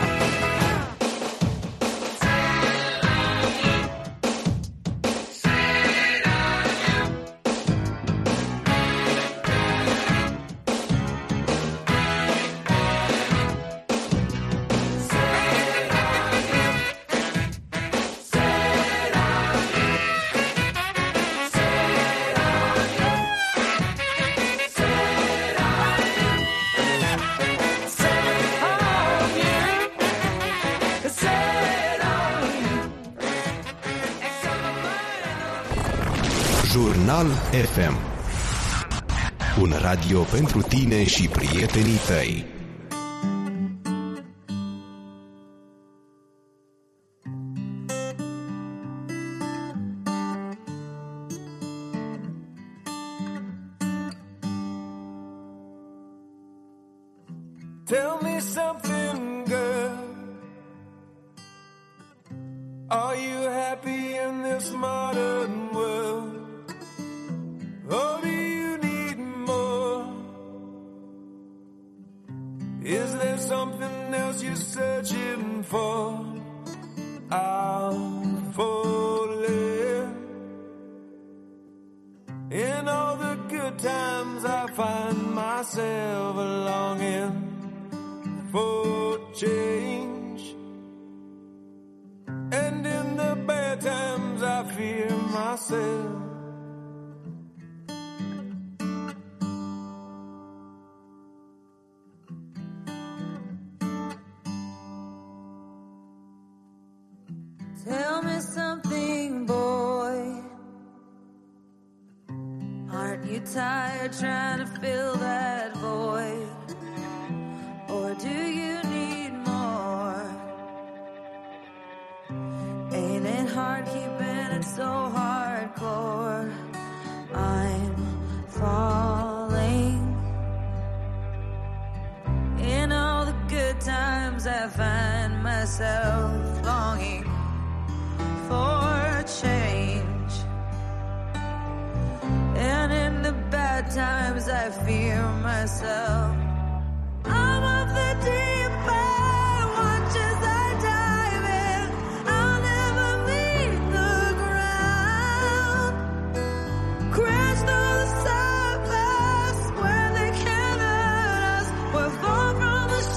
Jurnal F M. Un radio pentru tine și prietenii tăi. Tell me something, girl. Are you happy in this modern world? Or do you need more? Is there something else you're searching for? I'm falling. In all the good times I find myself longing for change. And in the bad times I fear myself. Tell me something, boy. Aren't you tired trying to fill that void? Or do you need more? Ain't it hard keeping it so hardcore? I'm falling. In all the good times I find myself longing for change. And in the bad times I fear myself. I'm of the deep end, watch as I dive in. I'll never meet the ground. Crash through the surface where they can't hurt us. We're far from the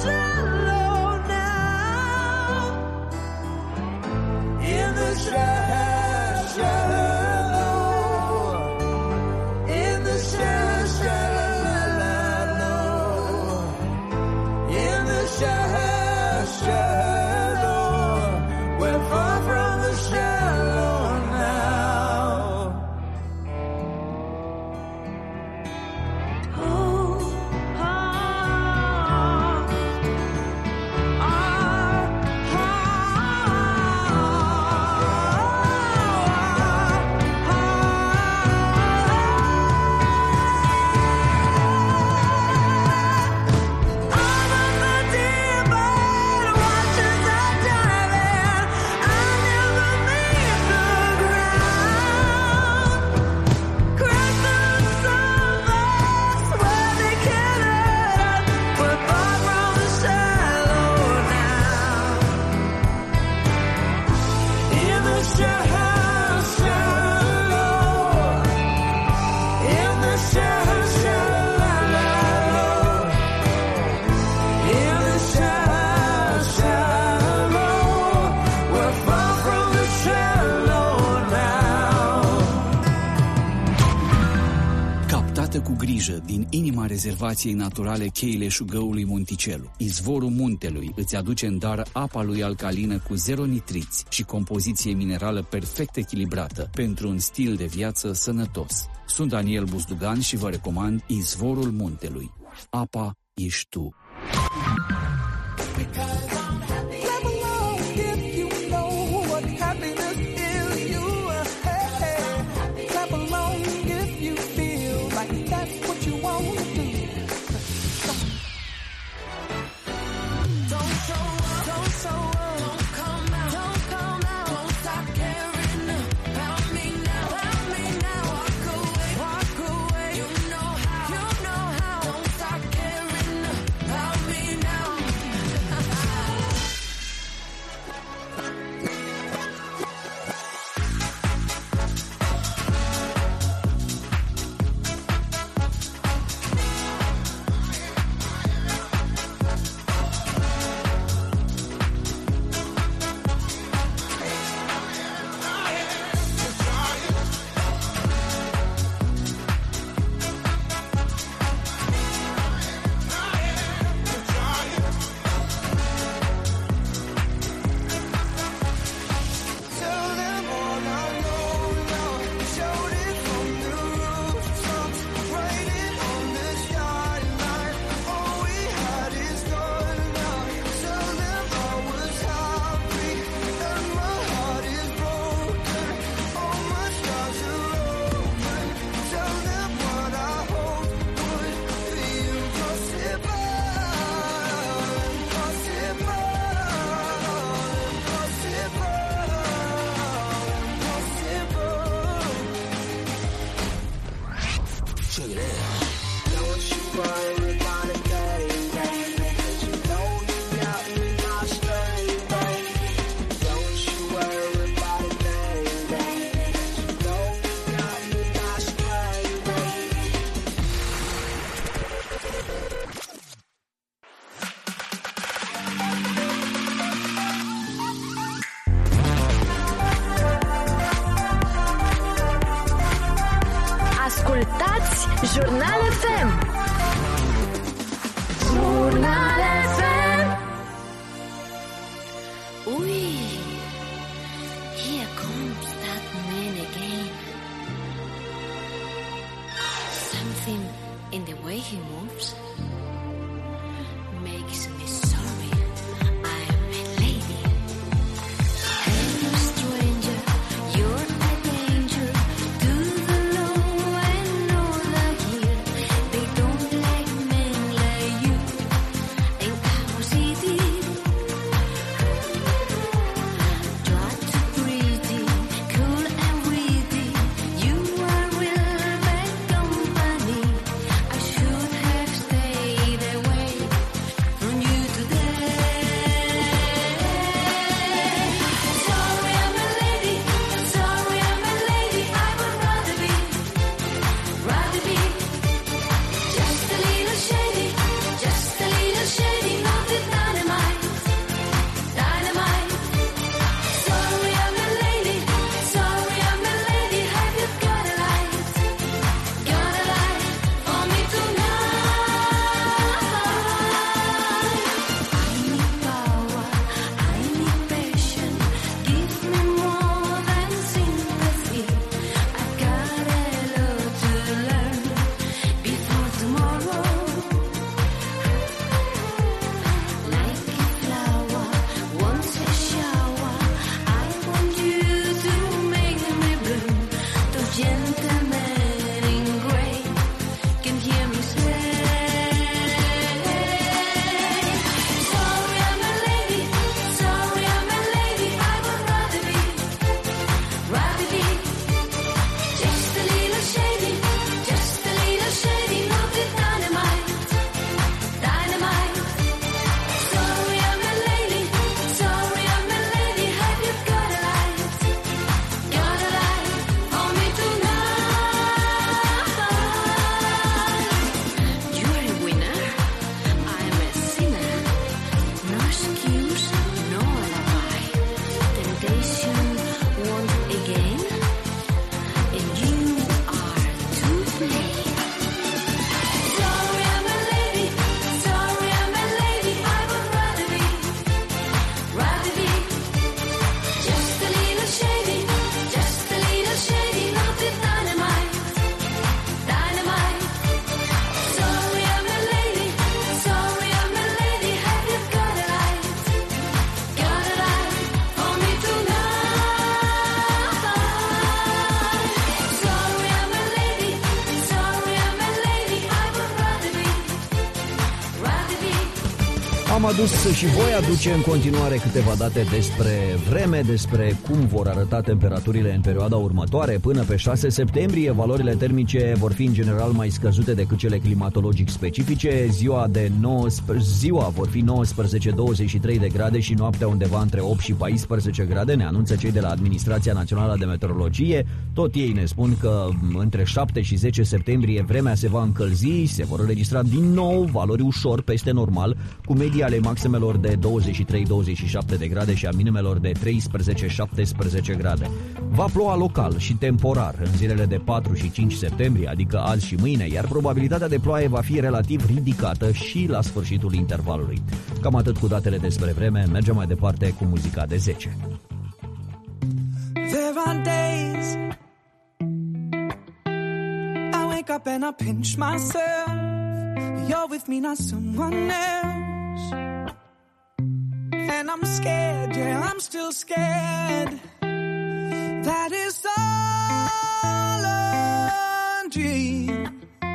grijă din inima rezervației naturale Cheile Șugăului Monticelul. Izvorul muntelui îți aduce în dar apa lui alcalină cu zero nitriți și compoziție minerală perfect echilibrată pentru un stil de viață sănătos. Sunt Daniel Buzdugan și vă recomand Izvorul Muntelui. Apa ești tu. Jurnal F M. Jurnal F M. Ui, here comes that man again. Something in the way he moves makes me sorry I am a lady. Hello stranger, you're a danger to the low and all the here. They don't like men like you in our city. Try to pretty, cool and witty. You are real bad company. I should have stayed adus și voi aduce în continuare câteva date despre vreme, despre cum vor arăta temperaturile în perioada următoare. Până pe șase septembrie, valorile termice vor fi în general mai scăzute decât cele climatologic specifice. Ziua, de nouăsprezece, ziua vor fi nouăsprezece douăzeci și trei de grade și noaptea undeva între opt și paisprezece grade, ne anunță cei de la Administrația Națională de Meteorologie. Tot ei ne spun că între șapte și zece septembrie vremea se va încălzi, se vor înregistra din nou valori ușor peste normal, cu medii ale maximelor de douăzeci și trei douăzeci și șapte de grade și a minimelor de treisprezece șaptesprezece grade. Va ploua local și temporar în zilele de patru și cinci septembrie, adică azi și mâine, iar probabilitatea de ploaie va fi relativ ridicată și la sfârșitul intervalului. Cam atât cu datele despre vreme, mergem mai departe cu muzica de zece. There are days I wake up and I pinch myself. You're with me, not someone else. And I'm scared, yeah, I'm still scared. That is all a dream.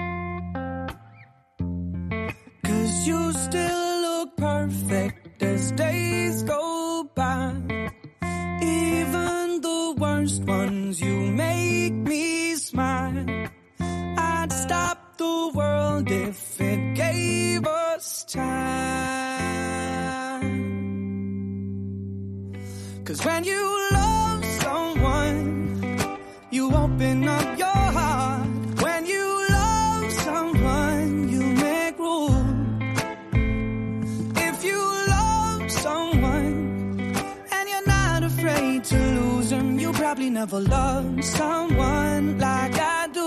'Cause you still look perfect as days go by. Even the worst ones, you make me smile. I'd stop the world if it gave us time. 'Cause when you love someone, you open up your heart. When you love someone, you make room. If you love someone and you're not afraid to lose them, you probably never loved someone like I do.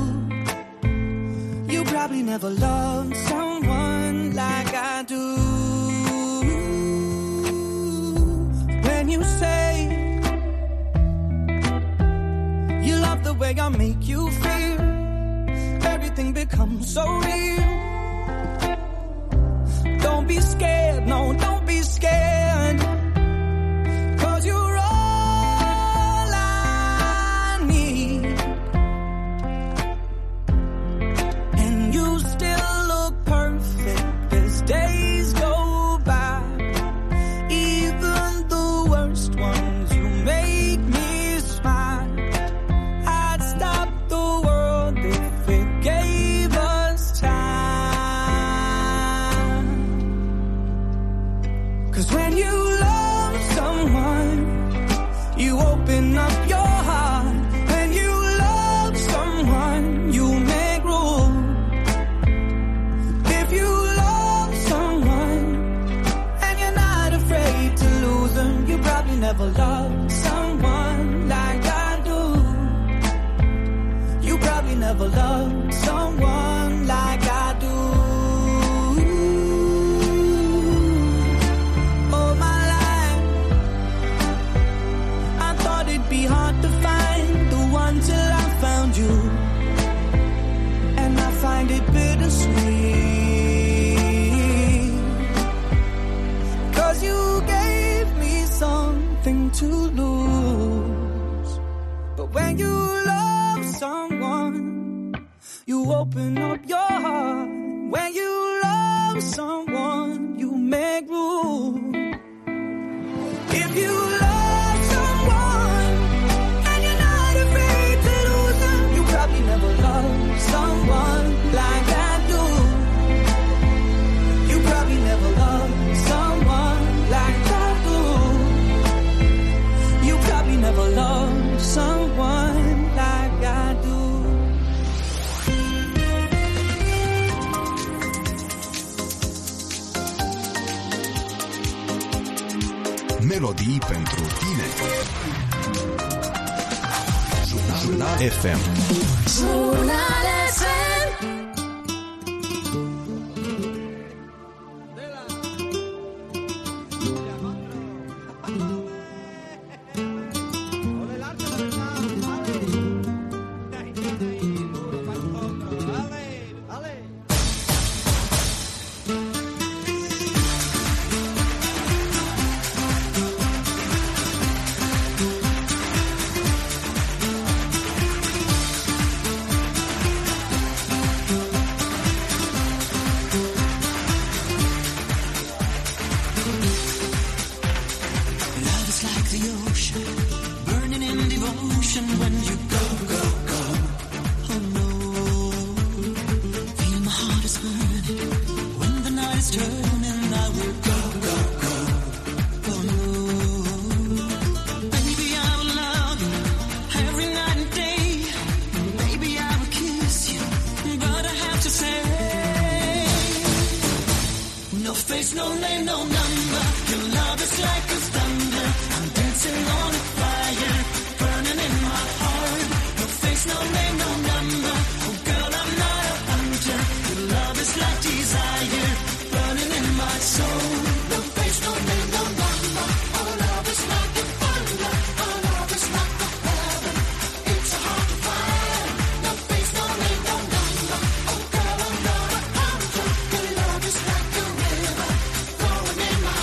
You probably never loved someone like I do. When you say you love the way I make you feel, everything becomes so real. Don't be scared, no, don't be scared. 'Cause you're all I need. And you still look perfect as days go by. Even the worst ones, you make me smile. I'd stop the world if it gave us time. 'Cause when you love someone, you open up your heart. When you love someone, you make room. If you love someone and you're not afraid to lose them, you probably never loved someone like I do. You probably never loved someone like I do. All my life I thought it'd be hard to find the one till I found you. And I find it bittersweet. 'Cause you gave me something to lose. But when you love someone, you open up your heart. When you love someone, you make room. If you love someone and you're not afraid to lose them, you probably never loved someone like I do. You probably never loved someone like I do. You probably never loved someone like I do. Melodii pentru tine. Jurnal F M. Jurnal F M. Love is like the ocean, burning in devotion when you go, go, go. Oh no, feel my heart is burning. When the night is turning, I will go, go, go. Oh no, baby, I will love you every night and day. Baby, I will kiss you, but I have to say, no face, no name, no number. Your love is like a thunder. I'm dancing on a fire, burning in my heart. No face, no name, no number. Oh girl, I'm not a hunter. Your love is like desire, burning in my soul. No face, no name, no number. Oh love is like a thunder. Oh love is like a heaven. It's so hard to find. No face, no name, no number. Oh girl, I'm not a hunter. Your love is like a river flowing in my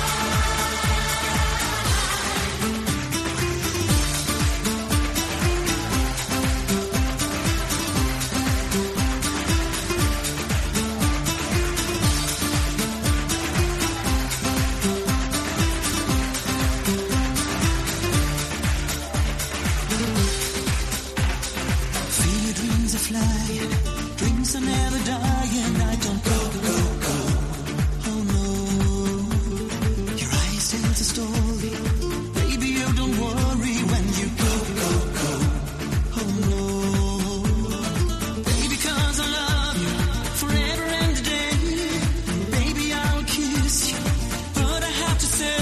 feel your dreams are flying, dreams are never dying. I don't go, go, go. Oh no, your eyes tell the story. Baby, you don't worry when you go, go, go. Oh no, baby, 'cause I love you forever and a day. Baby, I will kiss you, but I have to say,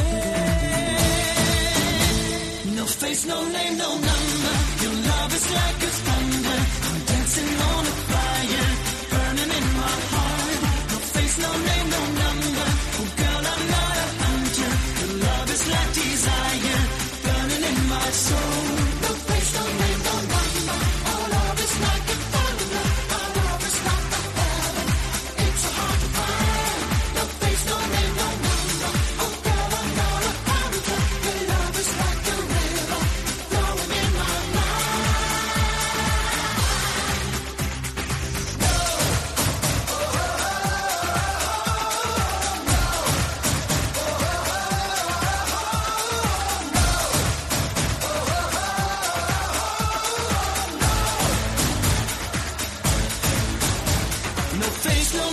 no face, no name, no number. Your love is like a thunder. I'm dancing on a fire, burning in my heart. No face, no name, no number. Oh girl, I'm not a hunter. Your love is like desire, burning in my soul. No face, no name, no number. Oh love is like a thunder. Oh love is like a heaven. It's so hard to find. No face, no name, no number. Oh girl, I'm not a hunter. Your love is like a river flowing in my no face, no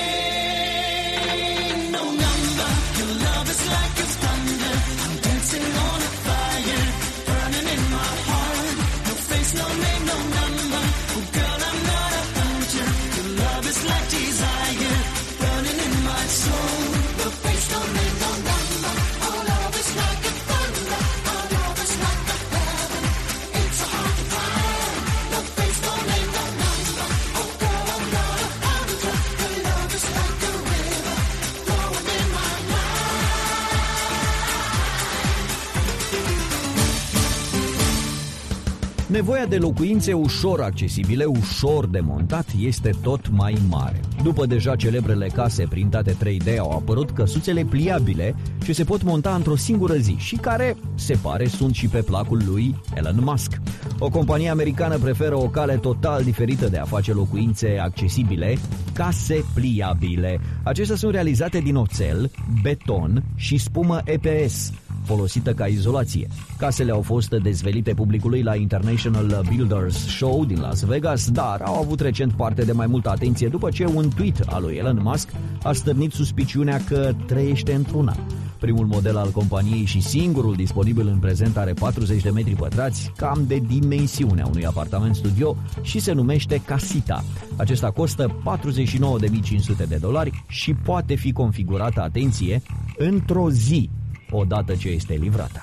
name, no number. Your love is like a thunder. I'm dancing on a fire, burning in my heart. No face, no name, no number. Oh girl, I'm not a hunter. Your love is like desire, burning in my soul. No face, no name, no number. Oh love is like a thunder. Oh love is like a heaven. It's so hard to find. No face, no name, no number. Oh girl, I'm not a hunter. Your love is like a river flowing in my Nevoia de locuințe ușor accesibile, ușor de montat, este tot mai mare. După deja celebrele case printate trei D, au apărut căsuțele pliabile ce se pot monta într-o singură zi și care, se pare, sunt și pe placul lui Elon Musk. O companie americană preferă o cale total diferită de a face locuințe accesibile, case pliabile. Acestea sunt realizate din oțel, beton și spumă E P S, folosită ca izolație. Casele au fost dezvelite publicului la International Builders Show din Las Vegas, dar au avut recent parte de mai multă atenție după ce un tweet al lui Elon Musk a stârnit suspiciunea că trăiește într-una. Primul model al companiei și singurul disponibil în prezent are patruzeci de metri pătrați, cam de dimensiunea unui apartament studio, și se numește Casita. Acesta costă patruzeci și nouă de mii cinci sute de dolari și poate fi configurată, atenție, într-o zi, odată ce este livrată.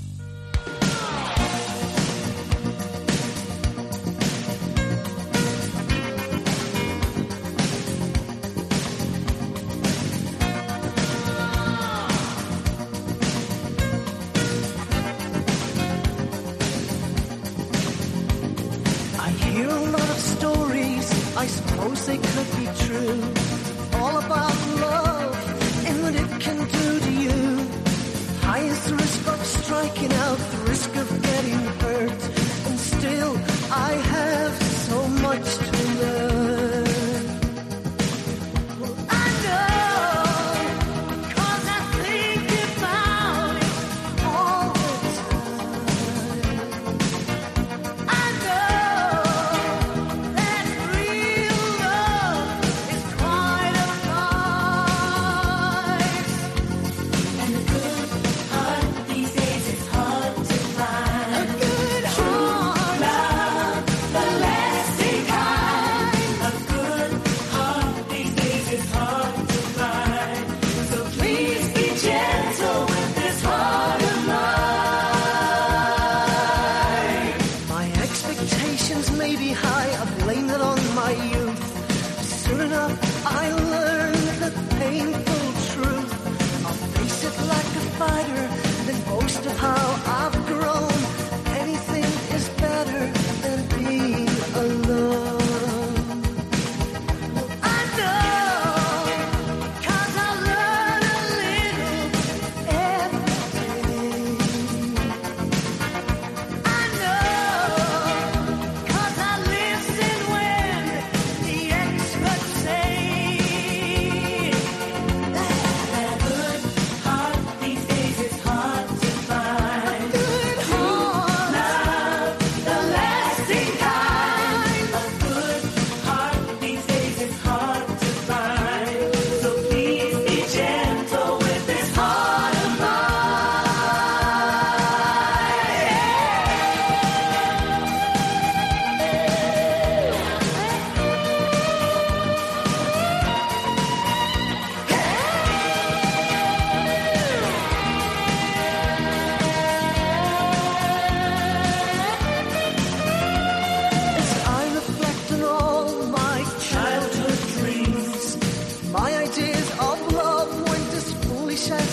I suppose they could be true. All about love and what it can do to you. Highest risk of struggle.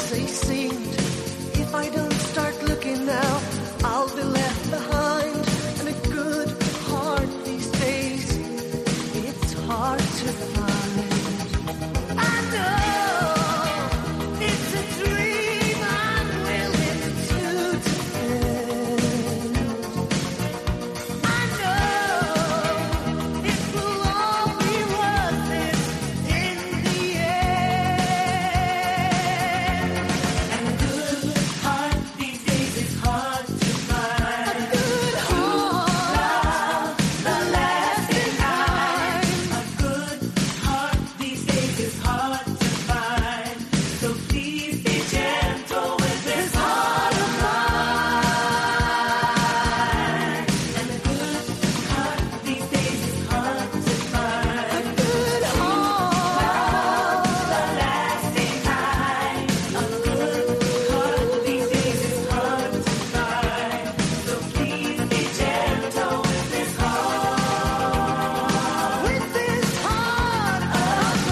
as they seemed. If I don't start looking now, I'll be left behind. And a good heart these days, it's hard to find. I know it's a dream I'm willing to defend. I know it will all be worth it in the end. And a good heart these days is hard to find. A good heart, the lasting kind. A good heart these days is hard to find. So please be gentle with this heart of mine. And a good heart these days is hard to find. A good heart, the lasting kind. A good heart these days is hard to find. So please be gentle with this heart, with this heart of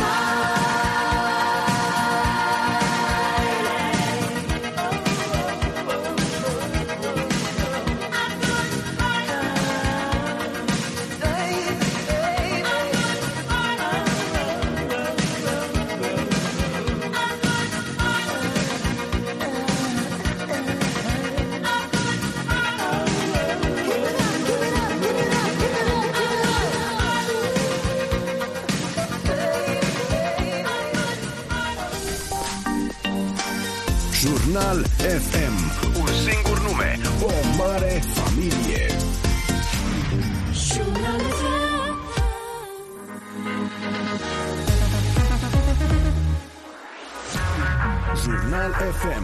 Jurnal F M. Un singur nume, o mare familie. Jurnal F M.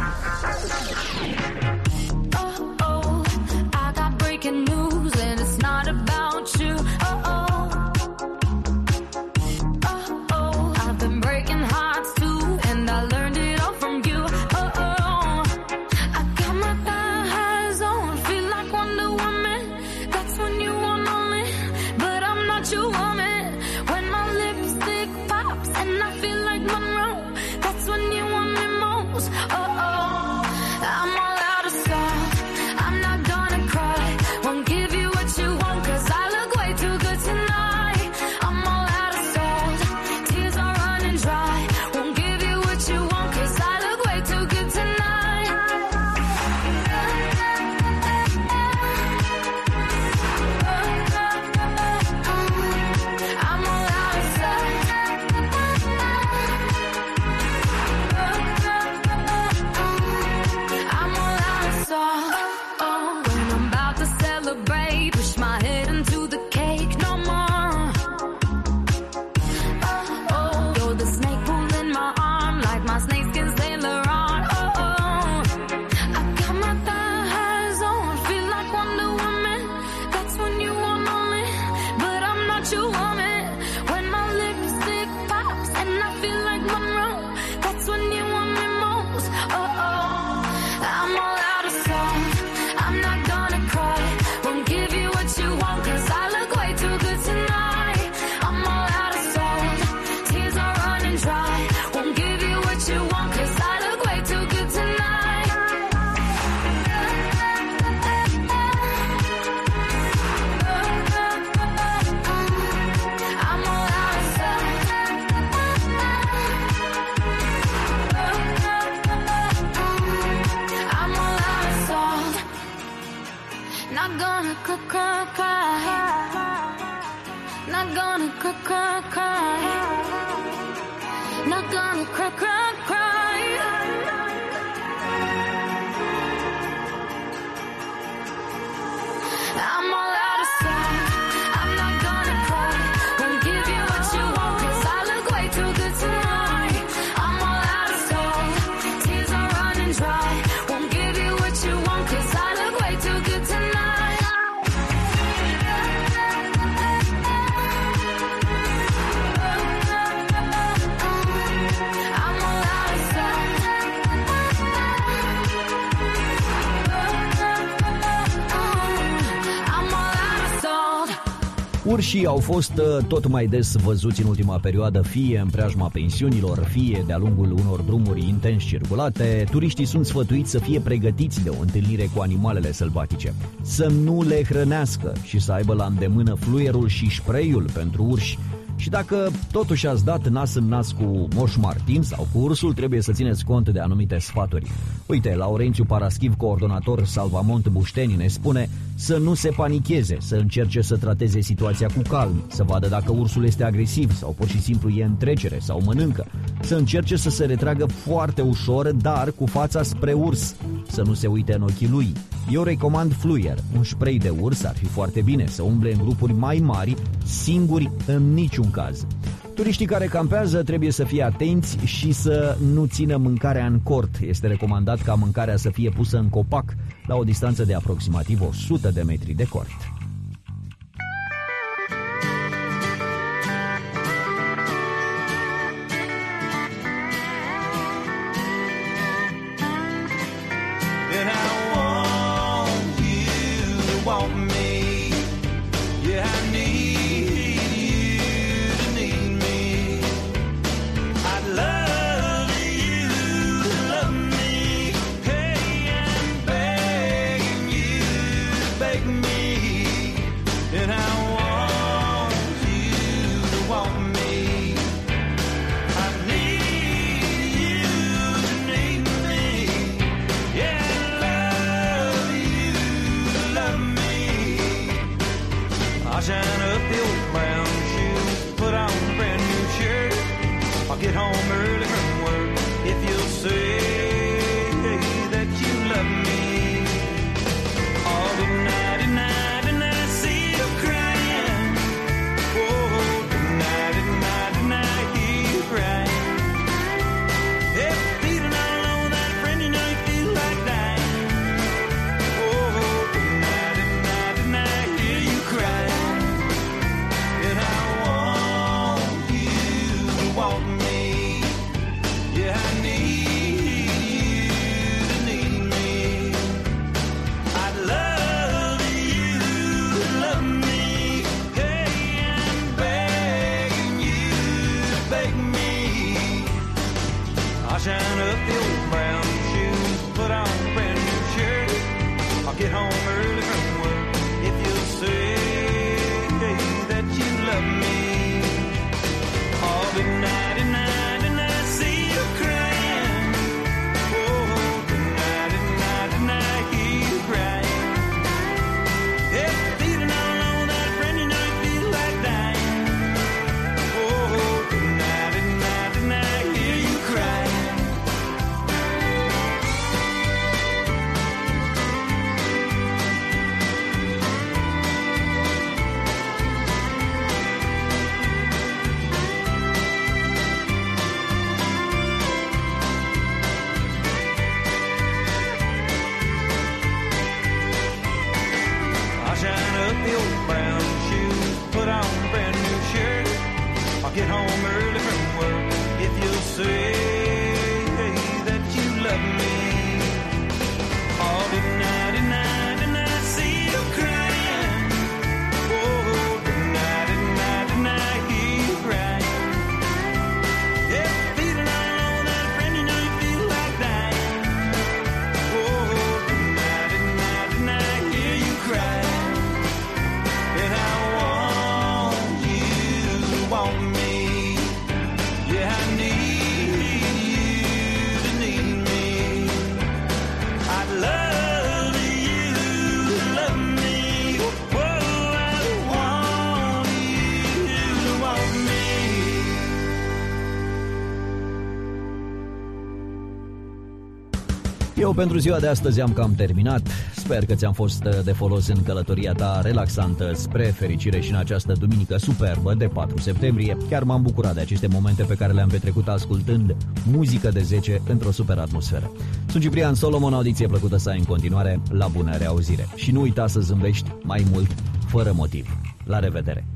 Oh, oh, I got breaking news and it's not about you. Oh, oh, oh, oh, I've been breaking hearts too, and I learned it all from you. Oh, oh, I got my thighs on, feel like Wonder Woman. That's when you want on me, but I'm not your woman. When my lipstick pops and I feel like Monroe, that's when you want me most. Oh, oh, I'm all out of salt. I'm not gonna cry. Won't give you what you want, 'cause I look way too good tonight. I'm all out of salt. Tears are running dry. Won't give you what you want, 'cause I look way too good tonight. I'm all out of salt. I'm all out of salt. Oh, when I'm about to celebrate, push my head into the cake no more. Oh, oh, you're the snake pulling my arm like my snakeskin Sailor on. Oh, oh, I got my thighs on, feel like Wonder Woman. That's when you want on me, but I'm not your woman. When my lipstick pops and I feel like Monroe, that's when you want me most. Oh, oh, I'm all out of salt. I'm not gonna cry. Won't give you what you want, 'cause I look way too good tonight. I'm all out of salt. Tears are running dry. Won't give you what you want, 'cause I look way too good tonight. I'm all out of salt. I'm all out of salt. Not gonna cry, cry, cry. Not gonna cry, cry, cry. Not gonna cry, cry, cry. I'm all out of salt. I'm not gonna cry. Won't give you what you want, 'cause I look way too good tonight. I'm all out of salt. Tears are running dry. Won't give you what you want, 'cause I look way too good tonight. I'm all out Urșii au fost tot mai des văzuți în ultima perioadă, fie în preajma pensiunilor, fie de-a lungul unor drumuri intens circulate. Turiștii sunt sfătuiți să fie pregătiți de o întâlnire cu animalele sălbatice, să nu le hrănească și să aibă la îndemână fluierul și spray-ul pentru urși. Și dacă totuși ați dat nas în nas cu Moș Martin sau cu ursul, trebuie să țineți cont de anumite sfaturi. Uite, Laurențiu Paraschiv, coordonator Salvamont Bușteni, ne spune să nu se panicheze, să încerce să trateze situația cu calm, să vadă dacă ursul este agresiv sau pur și simplu e în trecere sau mănâncă, să încerce să se retragă foarte ușor, dar cu fața spre urs, să nu se uite în ochii lui. Eu recomand Fluier, un spray de urs, ar fi foarte bine să umble în grupuri mai mari, singuri în niciun caz. Turiștii care campează trebuie să fie atenți și să nu țină mâncarea în cort. Este recomandat ca mâncarea să fie pusă în copac, la o distanță de aproximativ o sută de metri de cort. Eu pentru ziua de astăzi am cam terminat. Sper că ți-am fost de folos în călătoria ta relaxantă spre fericire și în această duminică superbă de patru septembrie. Chiar m-am bucurat de aceste momente pe care le-am petrecut ascultând muzică de zece într-o super atmosferă. Sunt Ciprian Solomon, audiție plăcută să ai în continuare, la bună reauzire. Și nu uita să zâmbești mai mult, fără motiv. La revedere!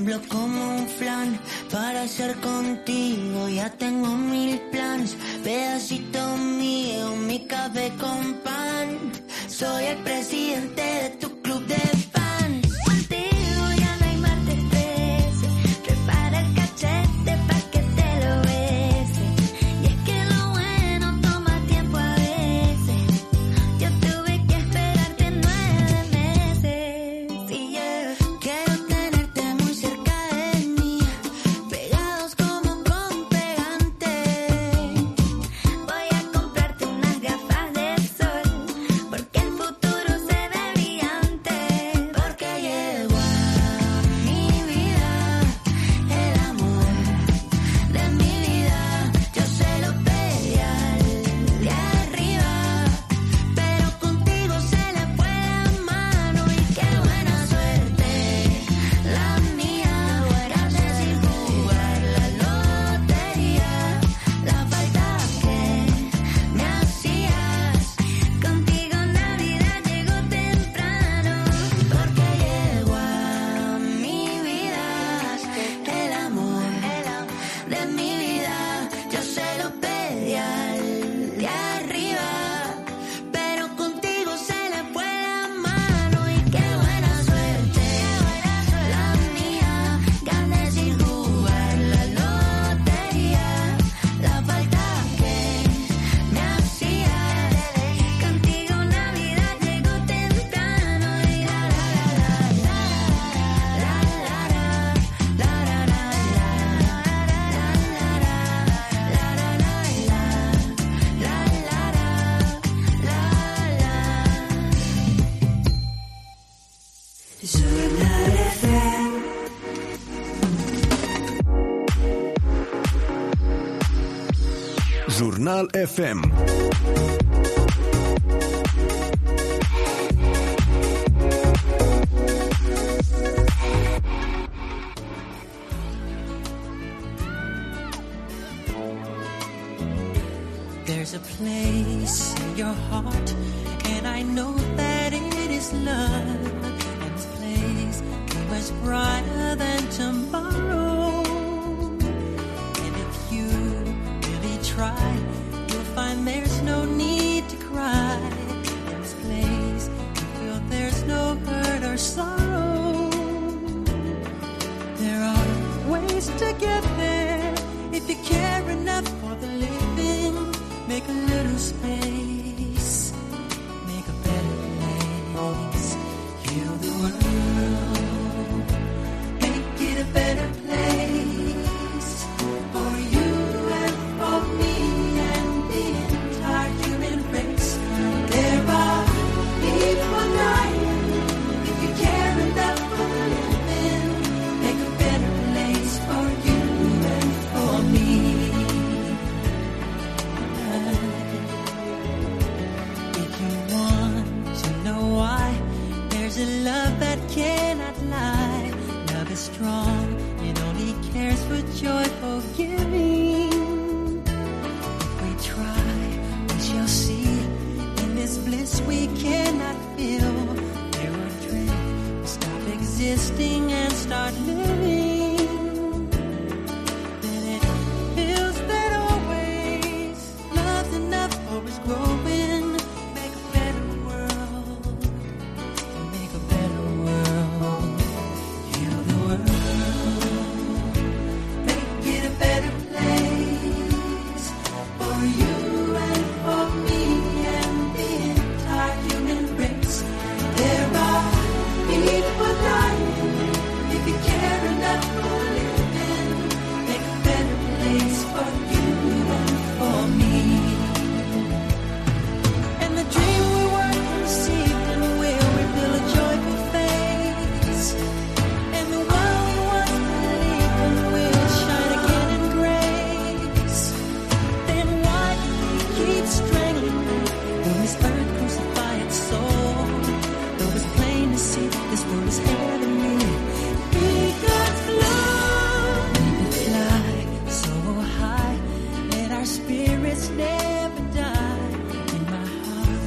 tiemblo como un flan para estar contigo. Ya tengo mil planes, pedacito mío, mi café con pan. Soy el presidente de tu club de fans. Contigo ya no hay martes trece. Prepara el cachete pa' que te lo bese. Y es que lo bueno toma tiempo a veces. Yo tuve que esperarte nueve meses. Y yeah. Quiero tenerte muy cerca de mí, pegados como con pegante. Voy a comprarte unas gafas de sol, porque el futuro se ve brillante. Porque llegó a mi vida el amor de mi vida. Yo se lo pedí al de arriba, pero contigo se le fue la mano. Y qué buena suerte la mía, gané sin jugar la lotería. La falta que me hacías, Contigo Navidad llegó temprano. porque llegó a mi vida el amor de mi vida. Yo se lo pedí al de arriba, pero contigo se le fue la mano. Y qué buena suerte la mía, gané sin jugar la lotería. La falta que me hacías, Contigo Navidad llegó temprano. Y la la la la la Journal F M. Jurnal F M. There's a place in your heart, and I know that it is love. And this place is much brighter than tomorrow. And if you really try, you'll find there's no need to cry. In this place, you feel there's no hurt or sorrow. There are ways to get there if you care enough for the living. Make a little space, make a better place. Heal the world, make it a better place for you and for me and the entire human race. There are people dying. If you care enough for the living, make a better place for you and for me. If you want to know why, there's a love that cannot lie. Love is strong, it only cares for joyful giving. If we try, we shall see. In this bliss we cannot feel. There are dreams, we stop existing and start living. Then it feels that always love's enough or is growing. Make a better world, make a better world. Heal the world, make it a better place for you and for me and the entire human race. There are people dying. If you care enough for living, make a better place for you and for me. And the dream we work received and will reveal a joyful face. And the world we once believed in will shine again in grace. Then why do we keep strangling when this earth crucify its soul? Though it's plain to see this world is heavenly. We could fly, we could fly so high. Let our spirits never die in my heart.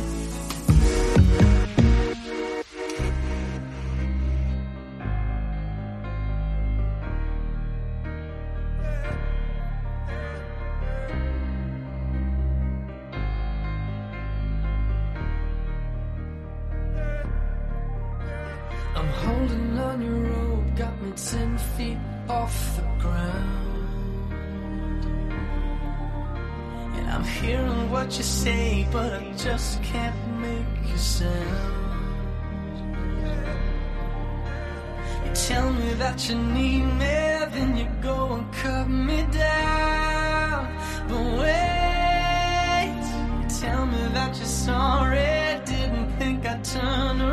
I'm hearing what you say, but I just can't make a sound. You tell me that you need me, then you go and cut me down. But wait, you tell me that you're sorry, didn't think I'd turn around.